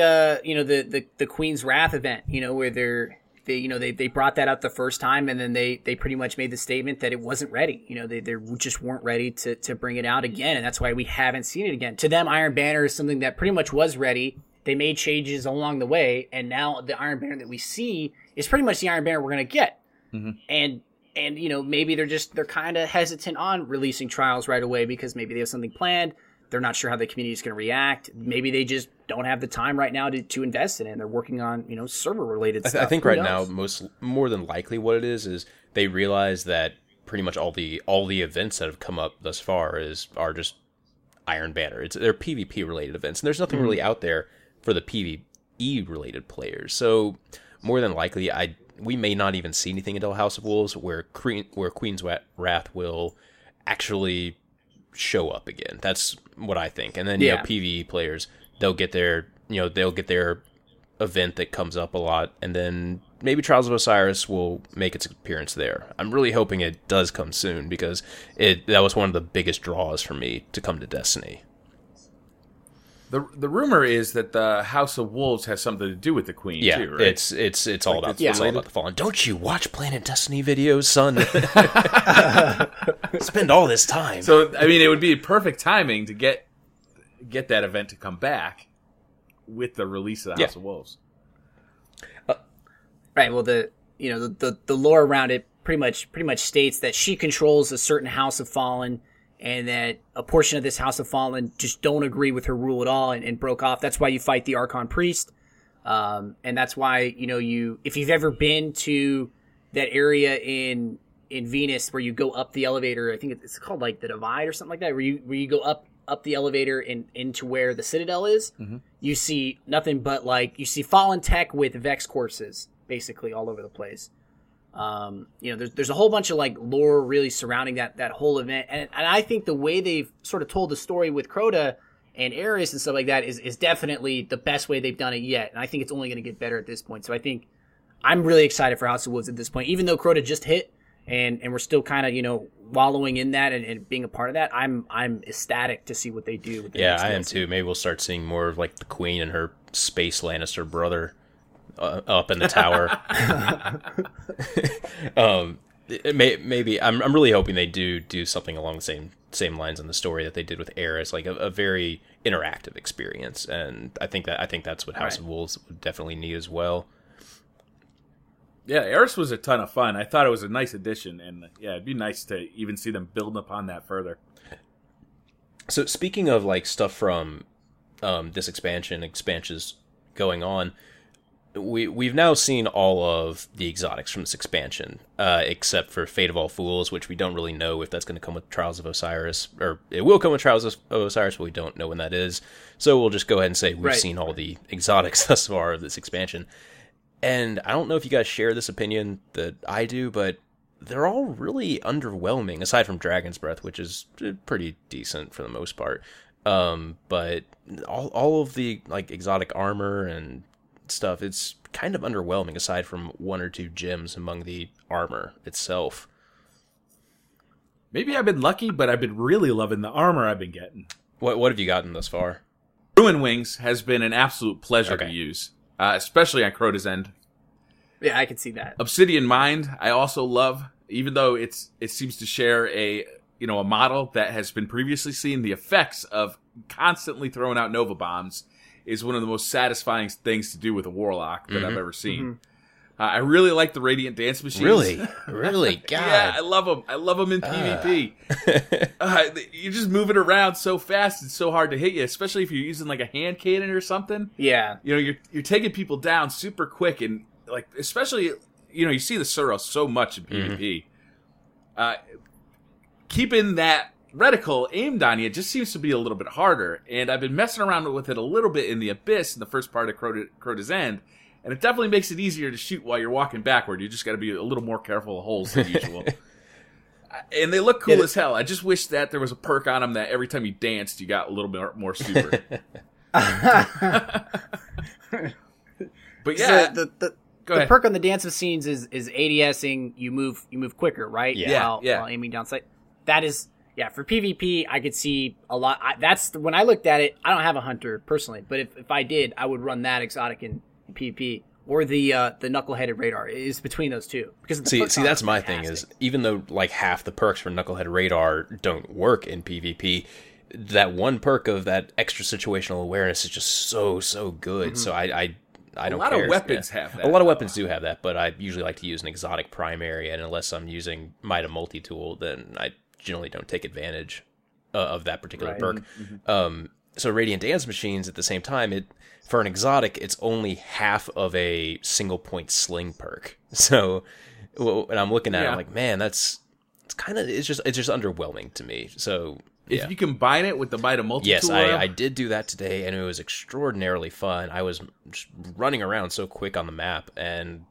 the Queen's Wrath event, where they brought that up the first time, and then they pretty much made the statement that it wasn't ready. They just weren't ready to bring it out again, and that's why we haven't seen it again. To them, Iron Banner is something that pretty much was ready. They made changes along the way, and now the Iron Banner that we see is pretty much the Iron Banner we're going to get. Mm-hmm. And maybe they're kind of hesitant on releasing Trials right away, because maybe they have something planned. They're not sure how the community is going to react. Maybe they just don't have the time right now to invest in it. They're working on, server related stuff. I think right now, more than likely what it is they realize that pretty much all the events that have come up thus far are just Iron Banner. They're PvP related events, and there's nothing really out there for the PvE related players. So more than likely, we may not even see anything until House of Wolves where Queen's Wrath will actually show up again. That's what I think. And then you know, PvE players, they'll get their event that comes up a lot, and then maybe Trials of Osiris will make its appearance there. I'm really hoping it does come soon, because that was one of the biggest draws for me to come to Destiny. The rumor is that the House of Wolves has something to do with the Queen, too, right? It's all about it's all about the Fallen. Don't you watch Planet Destiny videos, son? Spend all this time. So, I mean, it would be perfect timing to get that event to come back with the release of the House of Wolves. Right. Well, the lore around it pretty much states that she controls a certain House of Fallen, and that a portion of this House of Fallen just don't agree with her rule at all and broke off. That's why you fight the Archon Priest. And that's why, if you've ever been to that area in Venus where you go up the elevator, I think it's called like the Divide or something like that, where you go up the elevator and into where the Citadel is, you see nothing but you see Fallen tech with Vex courses basically all over the place. There's a whole bunch of lore really surrounding that whole event, and I think the way they've sort of told the story with Crota and Ares and stuff like that is definitely the best way they've done it yet, and I think it's only going to get better at this point. So I think I'm really excited for House of Wolves at this point, even though Crota just hit and we're still kind of wallowing in that and being a part of that. I'm ecstatic to see what they do with the next I am too. Maybe we'll start seeing more of the Queen and her space Lannister brother up in the tower. Maybe I'm really hoping they do something along the same lines in the story that they did with Ares, a very interactive experience, and I think that's what House of Wolves would definitely need as well. Yeah, Ares was a ton of fun. I thought it was a nice addition, and it'd be nice to even see them build upon that further. So speaking of stuff from this expansions going on, we've now seen all of the exotics from this expansion, except for Fate of All Fools, which we don't really know if that's going to come with Trials of Osiris, or it will come with Trials of Osiris, but we don't know when that is. So we'll just go ahead and say we've seen all the exotics thus far of this expansion. And I don't know if you guys share this opinion that I do, but they're all really underwhelming, aside from Dragon's Breath, which is pretty decent for the most part. But all of the exotic armor and stuff, it's kind of underwhelming aside from one or two gems among the armor itself. Maybe I've been lucky, but I've been really loving the armor I've been getting. What have you gotten thus far? Ruin Wings has been an absolute pleasure to use, especially on Crota's End. Yeah, I can see that. Obsidian Mind, I also love, even though it seems to share a model that has been previously seen. The effects of constantly throwing out Nova Bombs is one of the most satisfying things to do with a Warlock that I've ever seen. I really like the Radiant Dance Machines. Really? God. Yeah, I love them. I love them in PvP. You're just moving around so fast, it's so hard to hit you, especially if you're using a hand cannon or something. Yeah. You're taking people down super quick, and especially, you see the Suros so much in PvP. Keeping that reticle aimed on you just seems to be a little bit harder, and I've been messing around with it a little bit in the Abyss in the first part of Crota's End, and it definitely makes it easier to shoot while you're walking backward. You just got to be a little more careful of holes than usual. And they look cool as hell. I just wish that there was a perk on them that every time you danced, you got a little bit more super. But yeah, so the perk on the Dance of Scenes is ADSing. You move quicker, right? Yeah. While aiming down sight. That is. Yeah, for PvP, I could see a lot. When I looked at it, I don't have a hunter personally, but if I did, I would run that exotic in PvP, or the knuckle-headed radar. Is between those two. Because see, that's my thing is, even though half the perks for knuckle-headed radar don't work in PvP, that one perk of that extra situational awareness is just so good. So I don't care. A lot of weapons have that. A lot of weapons do have that, but I usually like to use an exotic primary, and unless I'm using Might of Multi-Tool, then I generally don't take advantage of that particular perk. So Radiant Dance Machines, at the same time, for an exotic, it's only half of a single point sling perk. So, and I'm looking at it, I'm like, man, it's just underwhelming to me. So if you combine it with the Might of Multi-Tool, yes, I did do that today, and it was extraordinarily fun. I was just running around so quick on the map, and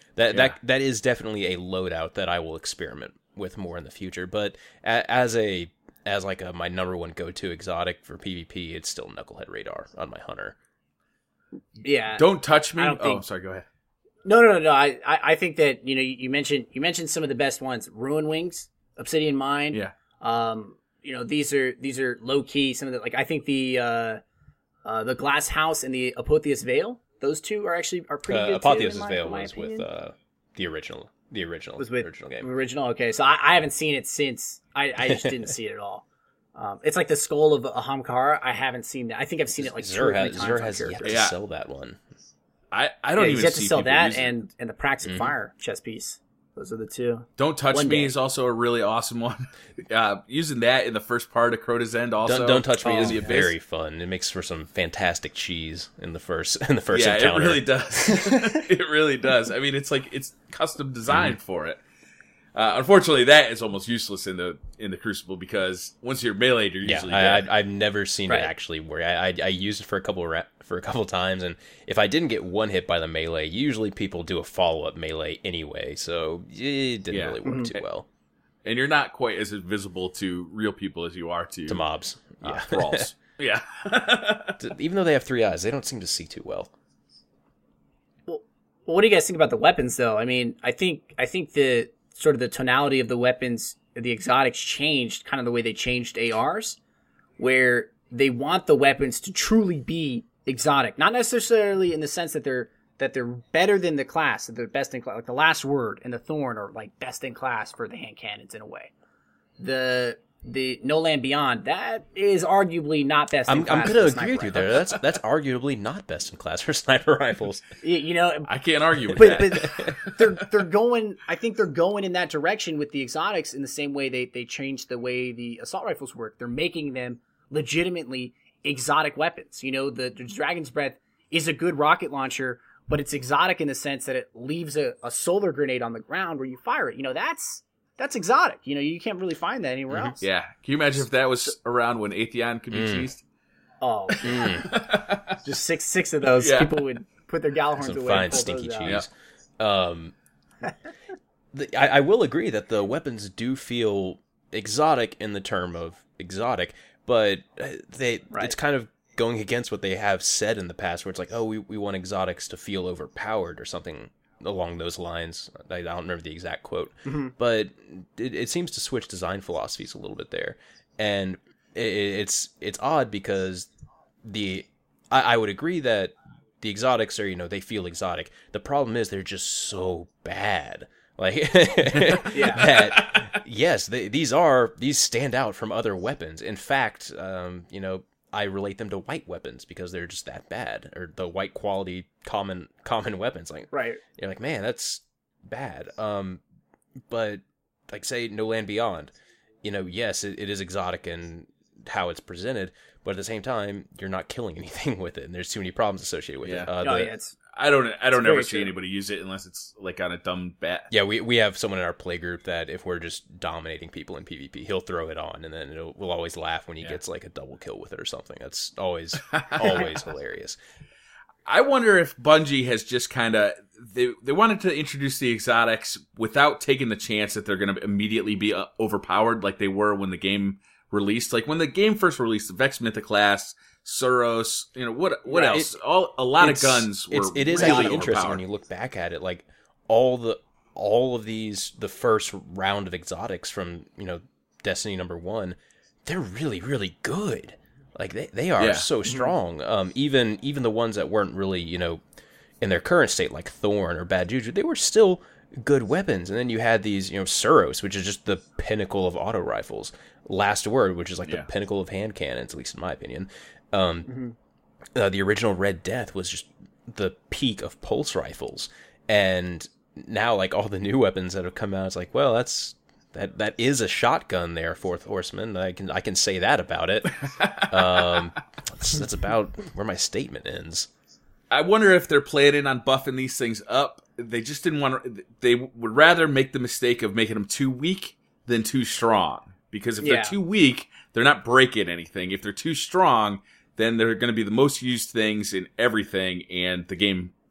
that is definitely a loadout that I will experiment with more in the future. But as my number one go-to exotic for PvP, it's still Knucklehead Radar on my hunter. Yeah. Don't touch me. I'm sorry. Go ahead. No. I think that you mentioned some of the best ones: Ruin Wings, Obsidian Mine. Yeah. These are low key. Some of the I think the Glass House and the Apotheos Veil. Those two are pretty good. Apotheos Veil was with the original game. Original. Okay, so I haven't seen it since. I just didn't see it at all. It's like the skull of Ahamkara. I haven't seen that. I think I've seen it like two or three times. Xur has yet to sell that one. I don't even. He's yet to see sell that and the Praxic Fire chess piece. Those are the two. Don't Touch Me is also a really awesome one. Using that in the first part of Crota's End also. Don't Touch Me is very fun. It makes for some fantastic cheese in the first encounter. It really does. It really does. I mean, it's custom designed for it. Unfortunately, that is almost useless in the Crucible because once you're meleeed, you're usually dead. I've never seen it actually work. I used it for a couple times, and if I didn't get one hit by the melee, usually people do a follow up melee anyway, so it didn't really work too well. And you're not quite as visible to real people as you are to mobs, thralls. Yeah. Even though they have 3 eyes, they don't seem to see too well. Well, what do you guys think about the weapons, though? I mean, I think the sort of the tonality of the weapons, the exotics changed kind of the way they changed ARs, where they want the weapons to truly be exotic, not necessarily in the sense that they're better than the class, that they're best in class. Like the Last Word and the Thorn are like best in class for the hand cannons in a way. The No Land Beyond, that is arguably not best in class. I'm going to agree with you there. That's arguably not best in class for sniper rifles. I can't argue with that. But they're going. I think they're going in that direction with the exotics in the same way they changed the way the assault rifles work. They're making them legitimately exotic weapons. The Dragon's Breath is a good rocket launcher, but it's exotic in the sense that it leaves a solar grenade on the ground where you fire it. That's exotic. You can't really find that anywhere else. Yeah. Can you imagine if that was around when Atheon could be cheesed? Oh. Just six of those. Yeah. People would put their Gjallarhorns away. Fine stinky cheese. I will agree that the weapons do feel exotic in the term of exotic, but it's kind of going against what they have said in the past, where it's like, oh, we want exotics to feel overpowered or something along those lines. I don't remember the exact quote, but it seems to switch design philosophies a little bit there, and it's odd because I would agree that the exotics are, they feel exotic. The problem is they're just so bad. Like, yes, these stand out from other weapons. In fact, I relate them to white weapons because they're just that bad, or the white quality common weapons. Like, right. You're like, man, that's bad. But like, say No Land Beyond, yes, it is exotic in how it's presented, but at the same time, you're not killing anything with it, and there's too many problems associated with it. I don't ever see anybody use it unless it's like on a dumb bat. Yeah, we have someone in our play group that if we're just dominating people in PvP, he'll throw it on, and then we'll always laugh when he gets like a double kill with it or something. That's always hilarious. I wonder if Bungie has just kind of they wanted to introduce the exotics without taking the chance that they're going to immediately be overpowered like they were when the game released. Like when the game first released, the Vex Mythoclast, Suros, what else? A lot of guns were it is really actually interesting when you look back at it. Like all of these, the first round of exotics from Destiny number 1, they're really, really good. Like they are so strong. Even the ones that weren't really in their current state, like Thorn or Bad Juju, they were still good weapons. And then you had these Suros, which is just the pinnacle of auto rifles. Last Word, which is like the pinnacle of hand cannons, at least in my opinion. The original Red Death was just the peak of pulse rifles, and now like all the new weapons that have come out, it's like, well, that is a shotgun there, Fourth Horseman. I can say that about it. That's about where my statement ends. I wonder if they're planning on buffing these things up. They just didn't want to. They would rather make the mistake of making them too weak than too strong. Because if they're too weak, they're not breaking anything. If they're too strong, then they're going to be the most used things in everything, and the game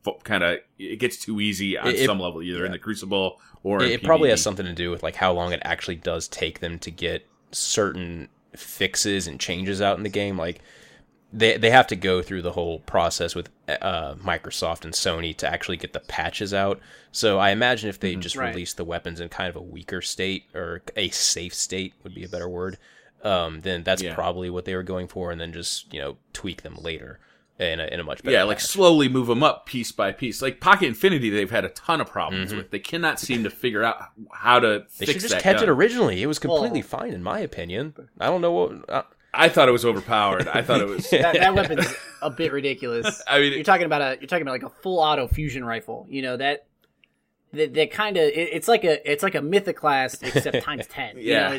kind of it gets too easy on some level, either in the Crucible or in it probably has something to do with like how long it actually does take them to get certain fixes and changes out in the game. Like they have to go through the whole process with Microsoft and Sony to actually get the patches out. So I imagine if they just released the weapons in kind of a weaker state, or a safe state would be a better word, then that's probably what they were going for, and then just tweak them later in a much better like slowly move them up piece by piece. Like Pocket Infinity, they've had a ton of problems with. They cannot seem to figure out how to fix that. They should just kept it originally. It was completely fine in my opinion. I don't know what. I thought it was overpowered. I thought it was that weapon's a bit ridiculous. I mean, you're talking about like a full auto fusion rifle. That kind of it's like a Mythoclast except times 10.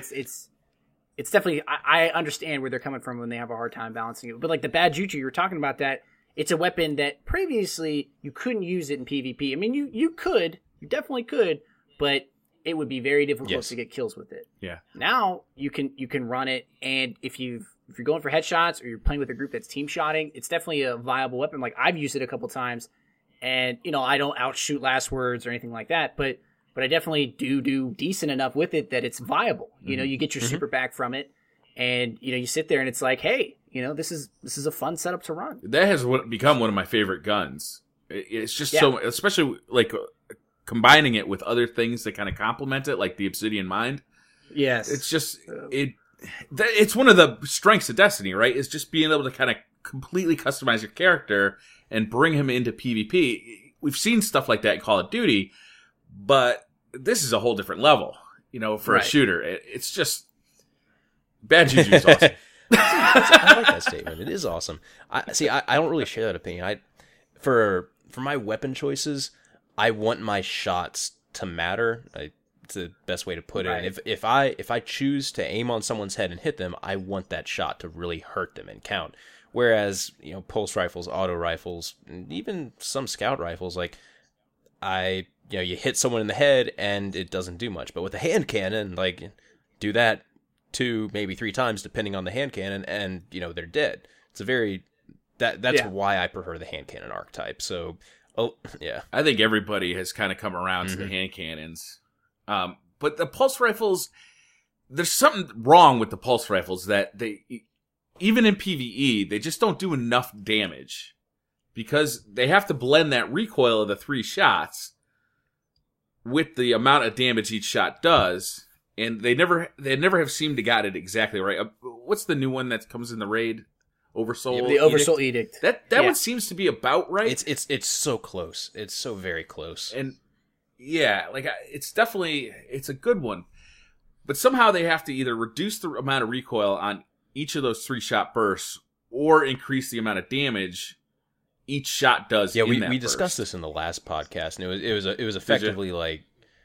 It's definitely I understand where they're coming from when they have a hard time balancing it. But like the Bad Juju, you were talking about that. It's a weapon that previously you couldn't use it in PvP. I mean, you definitely could, but it would be very difficult to get kills with it. Yeah. Now you can run it, and if you're going for headshots or you're playing with a group that's team shotting, it's definitely a viable weapon. Like I've used it a couple times, and I don't outshoot last words or anything like that, but I definitely do decent enough with it that it's viable. You get your super back from it, and you sit there and it's like, hey, this is a fun setup to run. That has become one of my favorite guns. It's just so, especially like combining it with other things that kind of complement it, like the Obsidian Mind. Yes. It's just, it's one of the strengths of Destiny, right? Is just being able to kind of completely customize your character and bring him into PvP. We've seen stuff like that in Call of Duty, but this is a whole different level, for a shooter. It's just, Bad Juju is awesome. I like that statement. It is awesome. I don't really share that opinion. For my weapon choices, I want my shots to matter. It's the best way to put it. And if I choose to aim on someone's head and hit them, I want that shot to really hurt them and count. Whereas pulse rifles, auto rifles, and even some scout rifles, like you hit someone in the head and it doesn't do much. But with a hand cannon, like do that 2, maybe 3 times depending on the hand cannon, and they're dead. It's a very that's why I prefer the hand cannon archetype. So. Oh, yeah. I think everybody has kind of come around to the hand cannons. But the pulse rifles, there's something wrong with the pulse rifles that they, even in PvE, they just don't do enough damage. Because they have to blend that recoil of the 3 shots with the amount of damage each shot does. And they never have seemed to got it exactly right. What's the new one that comes in the raid? Oversoul, the Oversoul Edict. That one seems to be about right. It's so close. It's so very close. And it's definitely a good one. But somehow they have to either reduce the amount of recoil on each of those 3-shot bursts, or increase the amount of damage each shot does. Yeah, we discussed this in the last podcast, and it was effectively like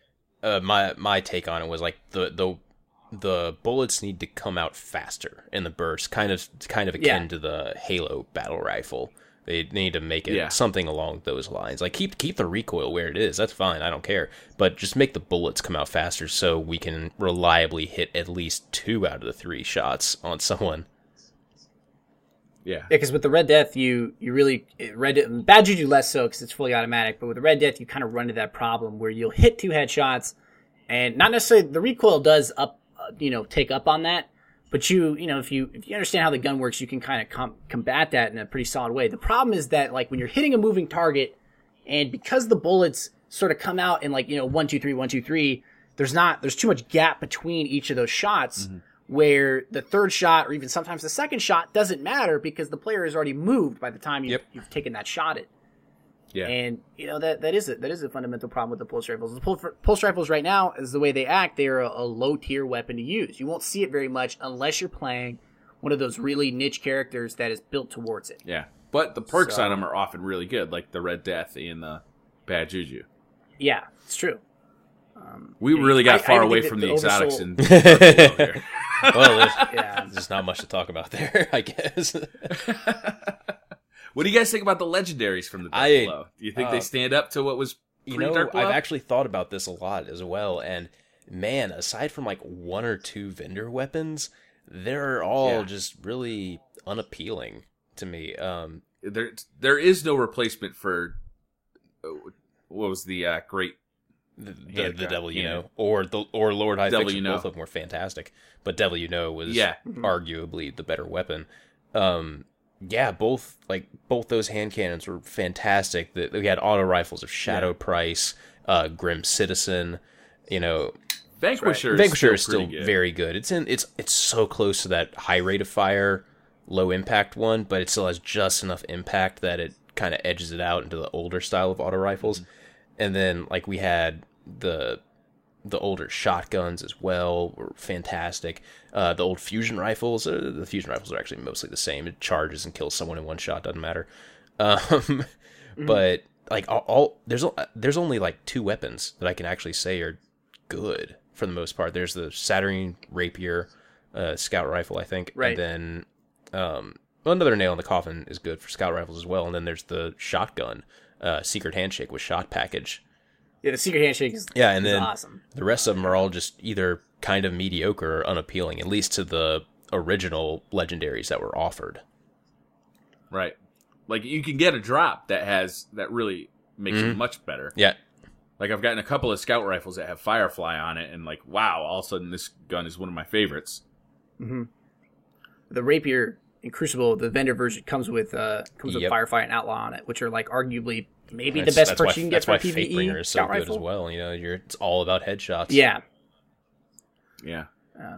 my take on it was like the bullets need to come out faster in the burst, kind of akin to the Halo battle rifle. They need to make it something along those lines. Like keep the recoil where it is. That's fine. I don't care. But just make the bullets come out faster so we can reliably hit at least 2 out of the 3 shots on someone. Yeah. Because with the Red Death, you really Bad Juju less so because it's fully automatic. But with the Red Death, you kind of run into that problem where you'll hit 2 headshots, and not necessarily the recoil does take up on that. But if you understand how the gun works, you can kind of combat that in a pretty solid way. The problem is that like when you're hitting a moving target, and because the bullets sort of come out in 1, 2, 3, 1, 2, 3, there's too much gap between each of those shots, where the 3rd shot or even sometimes the 2nd shot doesn't matter because the player is already moved by the time you've taken that shot at. Yeah. And that is a fundamental problem with the pulse rifles. The pulse rifles right now, is the way they act, they are a low tier weapon to use. You won't see it very much unless you're playing one of those really niche characters that is built towards it. Yeah. But the perks on them are often really good, like the Red Death and the Bad Juju. Yeah, it's true. We really got far away from the exotics and here. Well, there's not much to talk about there, I guess. What do you guys think about the legendaries from the Dark Below? Do you think they stand up to what was pre-Dark Below? I've actually thought about this a lot as well, and man, aside from 1 or 2 vendor weapons, they're all just really unappealing to me. There is no replacement for what was the great the Devil You Know or Lord High Devil Fiction? You Know. Both of them were fantastic, but Devil You Know was arguably the better weapon. Both those hand cannons were fantastic. We had auto rifles of Shadow Price, Grim Citizen. Vanquisher is still very good. It's so close to that high rate of fire, low impact one, but it still has just enough impact that it kind of edges it out into the older style of auto rifles. And then we had the older shotguns as well were fantastic. The old fusion rifles, the fusion rifles are actually mostly the same. It charges and kills someone in one shot, doesn't matter. But there's only 2 weapons that I can actually say are good for the most part. There's the Saturnine Rapier, scout rifle, I think, right. And then another nail in the coffin is good for scout rifles as well. And then there's the shotgun, Secret Handshake with shot package. Yeah, the Secret Handshake is and then awesome. The rest of them are all just either kind of mediocre or unappealing, at least to the original legendaries that were offered. Right. You can get a drop that really makes it much better. Yeah. I've gotten a couple of scout rifles that have Firefly on it, and wow, all of a sudden this gun is one of my favorites. Mm-hmm. The Rapier in Crucible, the vendor version, comes with Firefly and Outlaw on it, which are arguably maybe the best purchase you can get for a PvE. That's why Fatebringer is so scout good rifle. as well. It's all about headshots. Yeah. Yeah.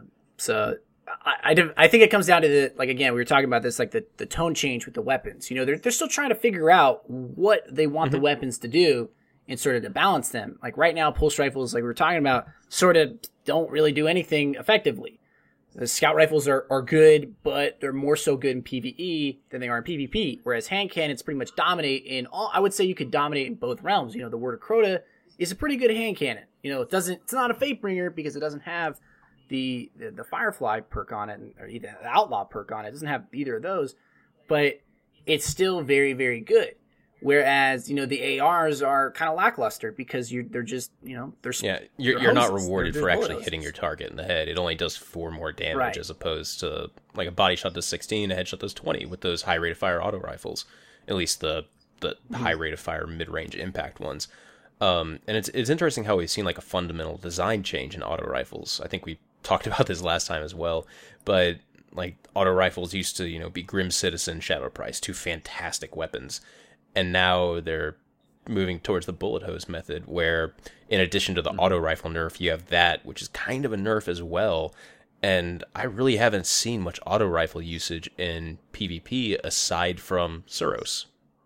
So I think it comes down to the again, we were talking about this the tone change with the weapons. They're still trying to figure out what they want the weapons to do and sort of to balance them. Right now, pulse rifles, we were talking about, sort of don't really do anything effectively. The scout rifles are good, but they're more so good in PvE than they are in PvP. Whereas hand cannons pretty much dominate in all. I would say you could dominate in both realms. The Word of Crota is a pretty good hand cannon. It's not a Fatebringer because it doesn't have the Firefly perk on it, or either the Outlaw perk on it. It doesn't have either of those, but it's still very, very good. Whereas, the ARs are kind of lackluster because they're just, you're not rewarded for actually hitting your target in the head. It only does 4 more damage as opposed to a body shot does 16, a headshot does 20 with those high rate of fire auto rifles, at least the high rate of fire mid-range impact ones. And it's interesting how we've seen a fundamental design change in auto rifles. I think we talked about this last time as well, but auto rifles used to, be Grim Citizen, Shadow Price, 2 fantastic weapons. And now they're moving towards the bullet hose method, where in addition to the auto rifle nerf, you have that, which is kind of a nerf as well. And I really haven't seen much auto rifle usage in PvP aside from Suros.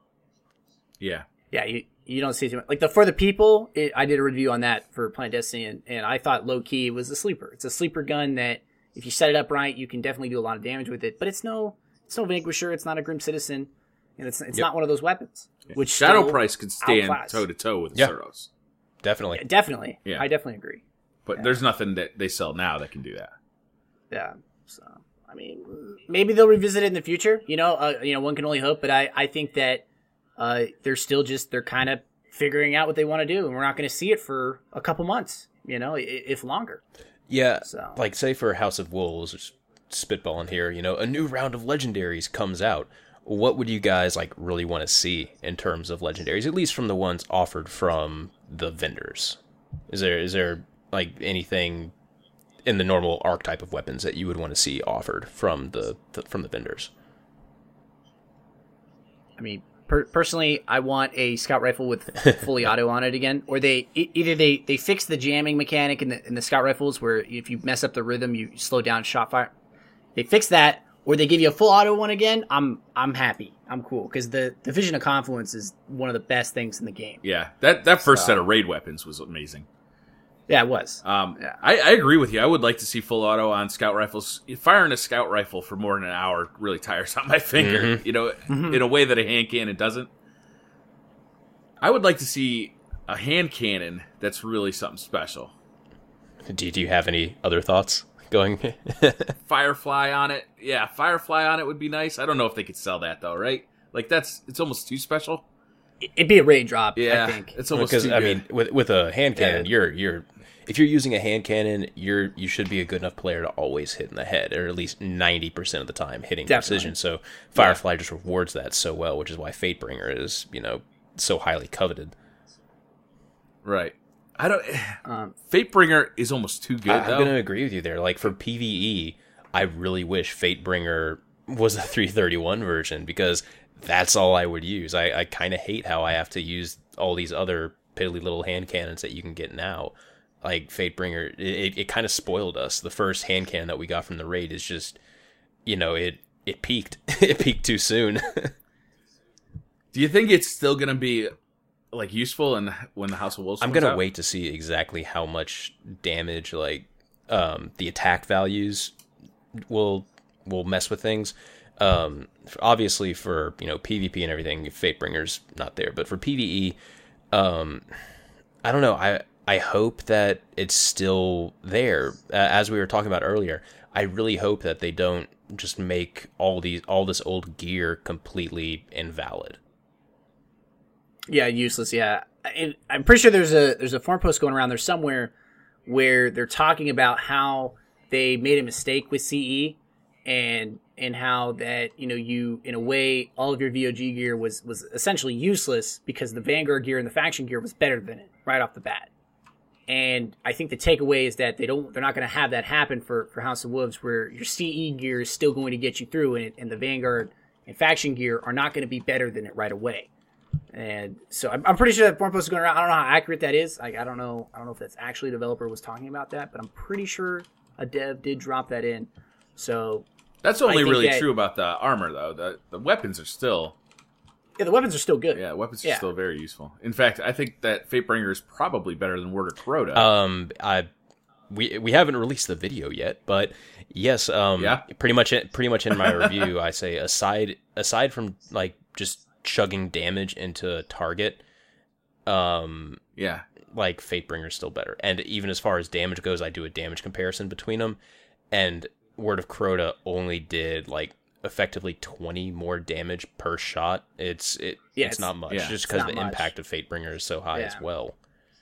Yeah. Yeah, you don't see too much. For the people, I did a review on that for Planet Destiny, and I thought low-key it was a sleeper. It's a sleeper gun that, if you set it up right, you can definitely do a lot of damage with it. But it's no Vanquisher, it's not a Grim Citizen. And it's not one of those weapons. Which Shadow Price could stand toe to toe with Suros. Definitely. Yeah, definitely. Yeah. I definitely agree. But there's nothing that they sell now that can do that. Yeah. So maybe they'll revisit it in the future. One can only hope. But I think that they're kind of figuring out what they want to do, and we're not going to see it for a couple months. If longer. Yeah. So. Say for House of Wolves, just spitballing here. A new round of legendaries comes out. What would you guys really want to see in terms of legendaries, at least from the ones offered from the vendors? Is there anything in the normal archetype of weapons that you would want to see offered from the vendors? Personally, I want a scout rifle with fully auto on it again, or they fix the jamming mechanic in the scout rifles, where if you mess up the rhythm, you slow down shot fire. They fix that. Or they give you a full auto one again, I'm happy. I'm cool. Because the Vision of Confluence is one of the best things in the game. Yeah, that first set of raid weapons was amazing. Yeah, it was. Yeah. I agree with you. I would like to see full auto on scout rifles. Firing a scout rifle for more than an hour really tires out my finger, in a way that a hand cannon doesn't. I would like to see a hand cannon that's really something special. Do you have any other thoughts? Going Firefly on it. Yeah, Firefly on it would be nice. I don't know if they could sell that though, right? It's almost too special. It'd be a raid drop, yeah, I think. It's almost too good. With a hand cannon, you're if you're using a hand cannon, you should be a good enough player to always hit in the head, or at least 90% of the time hitting precision. So Firefly just rewards that so well, which is why Fatebringer is, so highly coveted. Right. I don't. Fatebringer is almost too good. I'm going to agree with you there. Like for PvE, I really wish Fatebringer was the 331 version because that's all I would use. I kind of hate how I have to use all these other piddly little hand cannons that you can get now. Like Fatebringer, it kind of spoiled us. The first hand cannon that we got from the raid is just, it peaked. It peaked too soon. Do you think it's still going to be like useful when the House of Wolves? I'm gonna wait to see exactly how much damage the attack values will mess with things. Obviously for PvP and everything, Fatebringer's not there, but for PvE, I don't know. I hope that it's still there. As we were talking about earlier, I really hope that they don't just make all this old gear completely invalid. Yeah, useless. Yeah, I'm pretty sure there's a forum post going around there somewhere where they're talking about how they made a mistake with CE and how that you in a way all of your VOG gear was essentially useless because the Vanguard gear and the faction gear was better than it right off the bat. And I think the takeaway is that they're not going to have that happen for House of Wolves, where your CE gear is still going to get you through, and the Vanguard and faction gear are not going to be better than it right away. And so I'm pretty sure that forum post is going around. I don't know how accurate that is. I don't know if that's actually a developer was talking about that, but I'm pretty sure a dev did drop that in. So that's only really true about the armor, though. The weapons are still. Yeah, the weapons are still good. Yeah, weapons are still very useful. In fact, I think that Fatebringer is probably better than Word of Crota. We haven't released the video yet, but yes, pretty much in my review, I say aside from like just chugging damage into a target, like Fatebringer's still better. And even as far as damage goes, I do a damage comparison between them, and Word of Crota only did like effectively 20 more damage per shot. It's not much, just because the impact of Fatebringer is so high as well.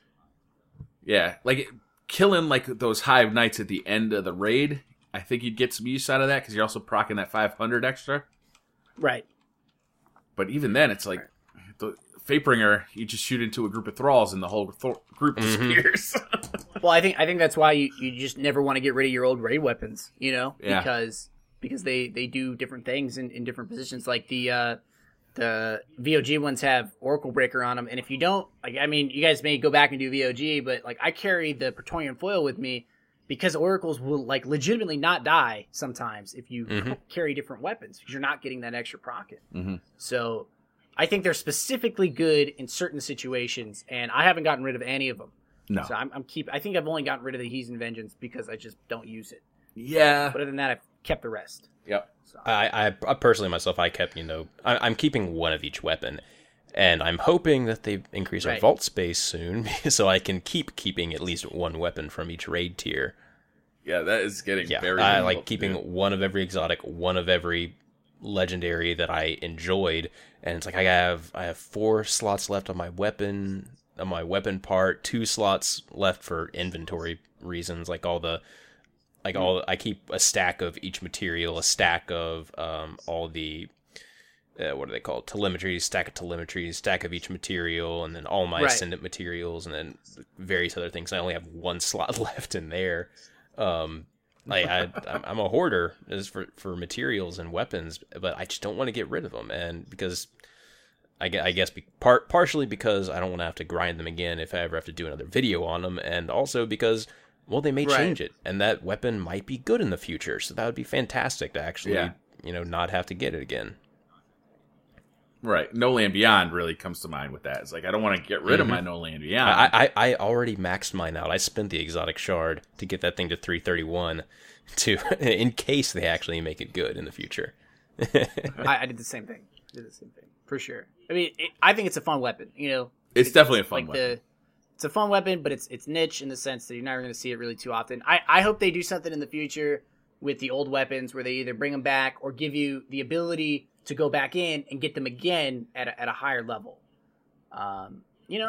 Yeah, like killing like those Hive Knights at the end of the raid, I think you'd get some use out of that because you're also proccing that 500 extra. Right. But even then, it's like the Fatebringer, you just shoot into a group of thralls and the whole group disappears. Well, I think that's why you just never want to get rid of your old raid weapons, because they do different things in different positions. Like the VOG ones have Oracle Breaker on them, and if you don't, you guys may go back and do VOG, but like I carry the Praetorian Foil with me because oracles will like legitimately not die sometimes if you carry different weapons because you're not getting that extra procket. So I think they're specifically good in certain situations, and I haven't gotten rid of any of them. No. So I think I've only gotten rid of the Heathen Vengeance because I just don't use it. Yeah. But other than that, I've kept the rest. Yep. So. I personally myself, I kept, I'm keeping one of each weapon, and I'm hoping that they increase our vault space soon so I can keeping at least one weapon from each raid tier. Yeah, that is getting very I like keeping one of every exotic, one of every legendary that I enjoyed, and it's like I have 4 slots left on my weapon part, 2 slots left for inventory reasons, I keep a stack of each material, a stack of all the what are they called? Telemetry, stack of each material, and then all my ascendant materials, and then various other things. I only have 1 slot left in there. I'm a hoarder as for materials and weapons, but I just don't want to get rid of them, and because I guess partially because I don't want to have to grind them again if I ever have to do another video on them, and also because, well, they may change it, and that weapon might be good in the future, so that would be fantastic to actually, not have to get it again. Right. No Land Beyond really comes to mind with that. It's like, I don't want to get rid of my No Land Beyond. I already maxed mine out. I spent the exotic shard to get that thing to 331 in case they actually make it good in the future. I did the same thing. For sure. I mean, I think it's a fun weapon, It's definitely a fun weapon. It's a fun weapon, but it's niche in the sense that you're not going to see it really too often. I hope they do something in the future with the old weapons where they either bring them back or give you the ability to go back in and get them again at a higher level. And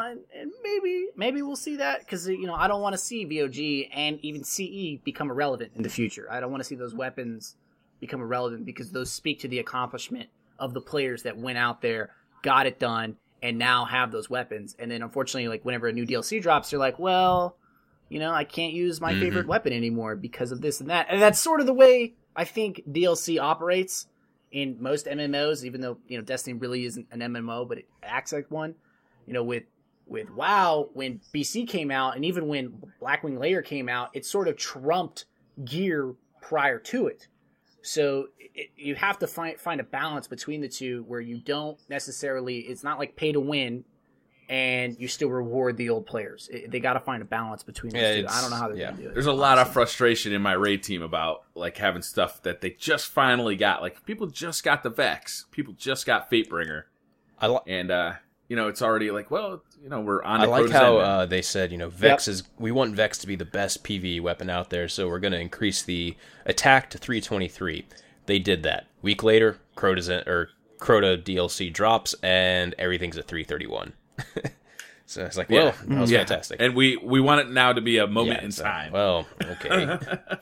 maybe we'll see that because, I don't want to see VOG and even CE become irrelevant in the future. I don't want to see those weapons become irrelevant because those speak to the accomplishment of the players that went out there, got it done, and now have those weapons. And then unfortunately, like whenever a new DLC drops, you're like, well, I can't use my favorite weapon anymore because of this and that. And that's sort of the way I think DLC operates in most MMOs, even though, Destiny really isn't an MMO, but it acts like one. With WoW, when BC came out, and even when Blackwing Lair came out, it sort of trumped gear prior to it. So you have to find a balance between the two where you don't necessarily, it's not like pay to win, and you still reward the old players. They got to find a balance between those two. I don't know how they're going to do it. There's a lot of frustration in my raid team about like having stuff that they just finally got. Like people just got the Vex, people just got Fatebringer, it's already like, well, we're on. I like how they said, Vex is. We want Vex to be the best PvE weapon out there, so we're going to increase the attack to 323. They did that. Week later, Crota DLC drops, and everything's at 331. So it's like, well, that was fantastic. And we want it now to be a moment in time. Well, okay.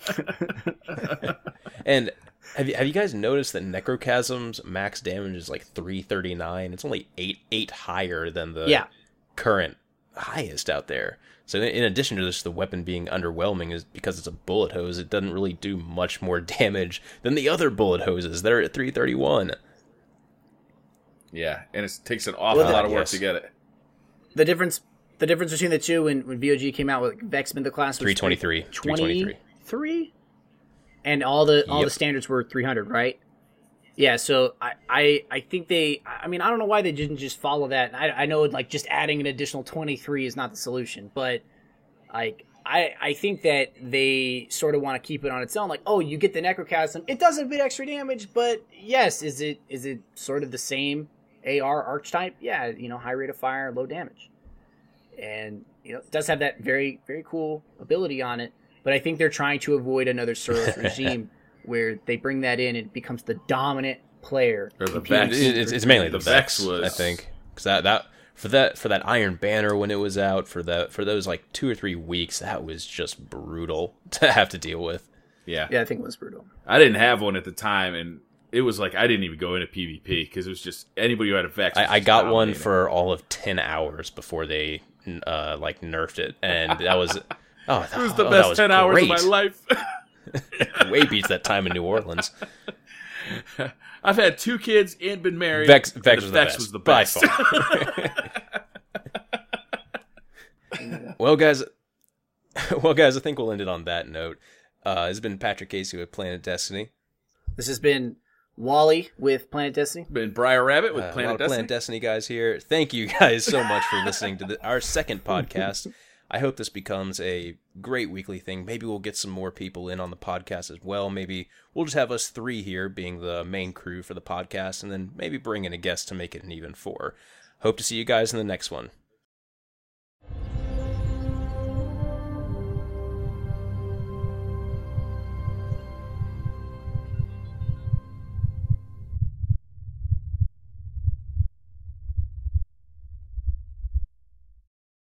And have you guys noticed that Necrochasm's max damage is like 339? It's only 8 higher than the current highest out there. So in addition to this, the weapon being underwhelming is because it's a bullet hose. It doesn't really do much more damage than the other bullet hoses that are at 331. Yeah, and it takes an awful lot of work to get it. The difference between the two when VOG came out with Vex Mythic class was 323. 23? And all the standards were 300, right? Yeah, so I think I don't know why they didn't just follow that. I know like just adding an additional 23 is not the solution, but like I think that they sort of want to keep it on its own. Like, oh, you get the Necrochasm, it does a bit extra damage, but yes, is it sort of the same AR archetype? Yeah, high rate of fire, low damage, and it does have that very, very cool ability on it. But I think they're trying to avoid another Suros regime where they bring that in and it becomes the dominant player. Or the Vex. It's mainly the Vex, I think, because that for that Iron Banner when it was out for those like 2 or 3 weeks, that was just brutal to have to deal with. Yeah, I think it was brutal. I didn't have one at the time, and it was like I didn't even go into PvP because it was just anybody who had a Vex. I got one for all of 10 hours before they nerfed it, and that was. Oh, it was the best 10 hours of my life. Way beats that time in New Orleans. I've had 2 kids and been married. Vex was the best. By far. Well, guys, I think we'll end it on that note. This has been Patrick Casey with Planet Destiny. This has been Wally with Planet Destiny. Been Briar Rabbit with Planet Destiny. Planet Destiny guys here. Thank you guys so much for listening to our second podcast. I hope this becomes a great weekly thing. Maybe we'll get some more people in on the podcast as well. Maybe we'll just have us 3 here being the main crew for the podcast, and then maybe bring in a guest to make it an even 4. Hope to see you guys in the next one.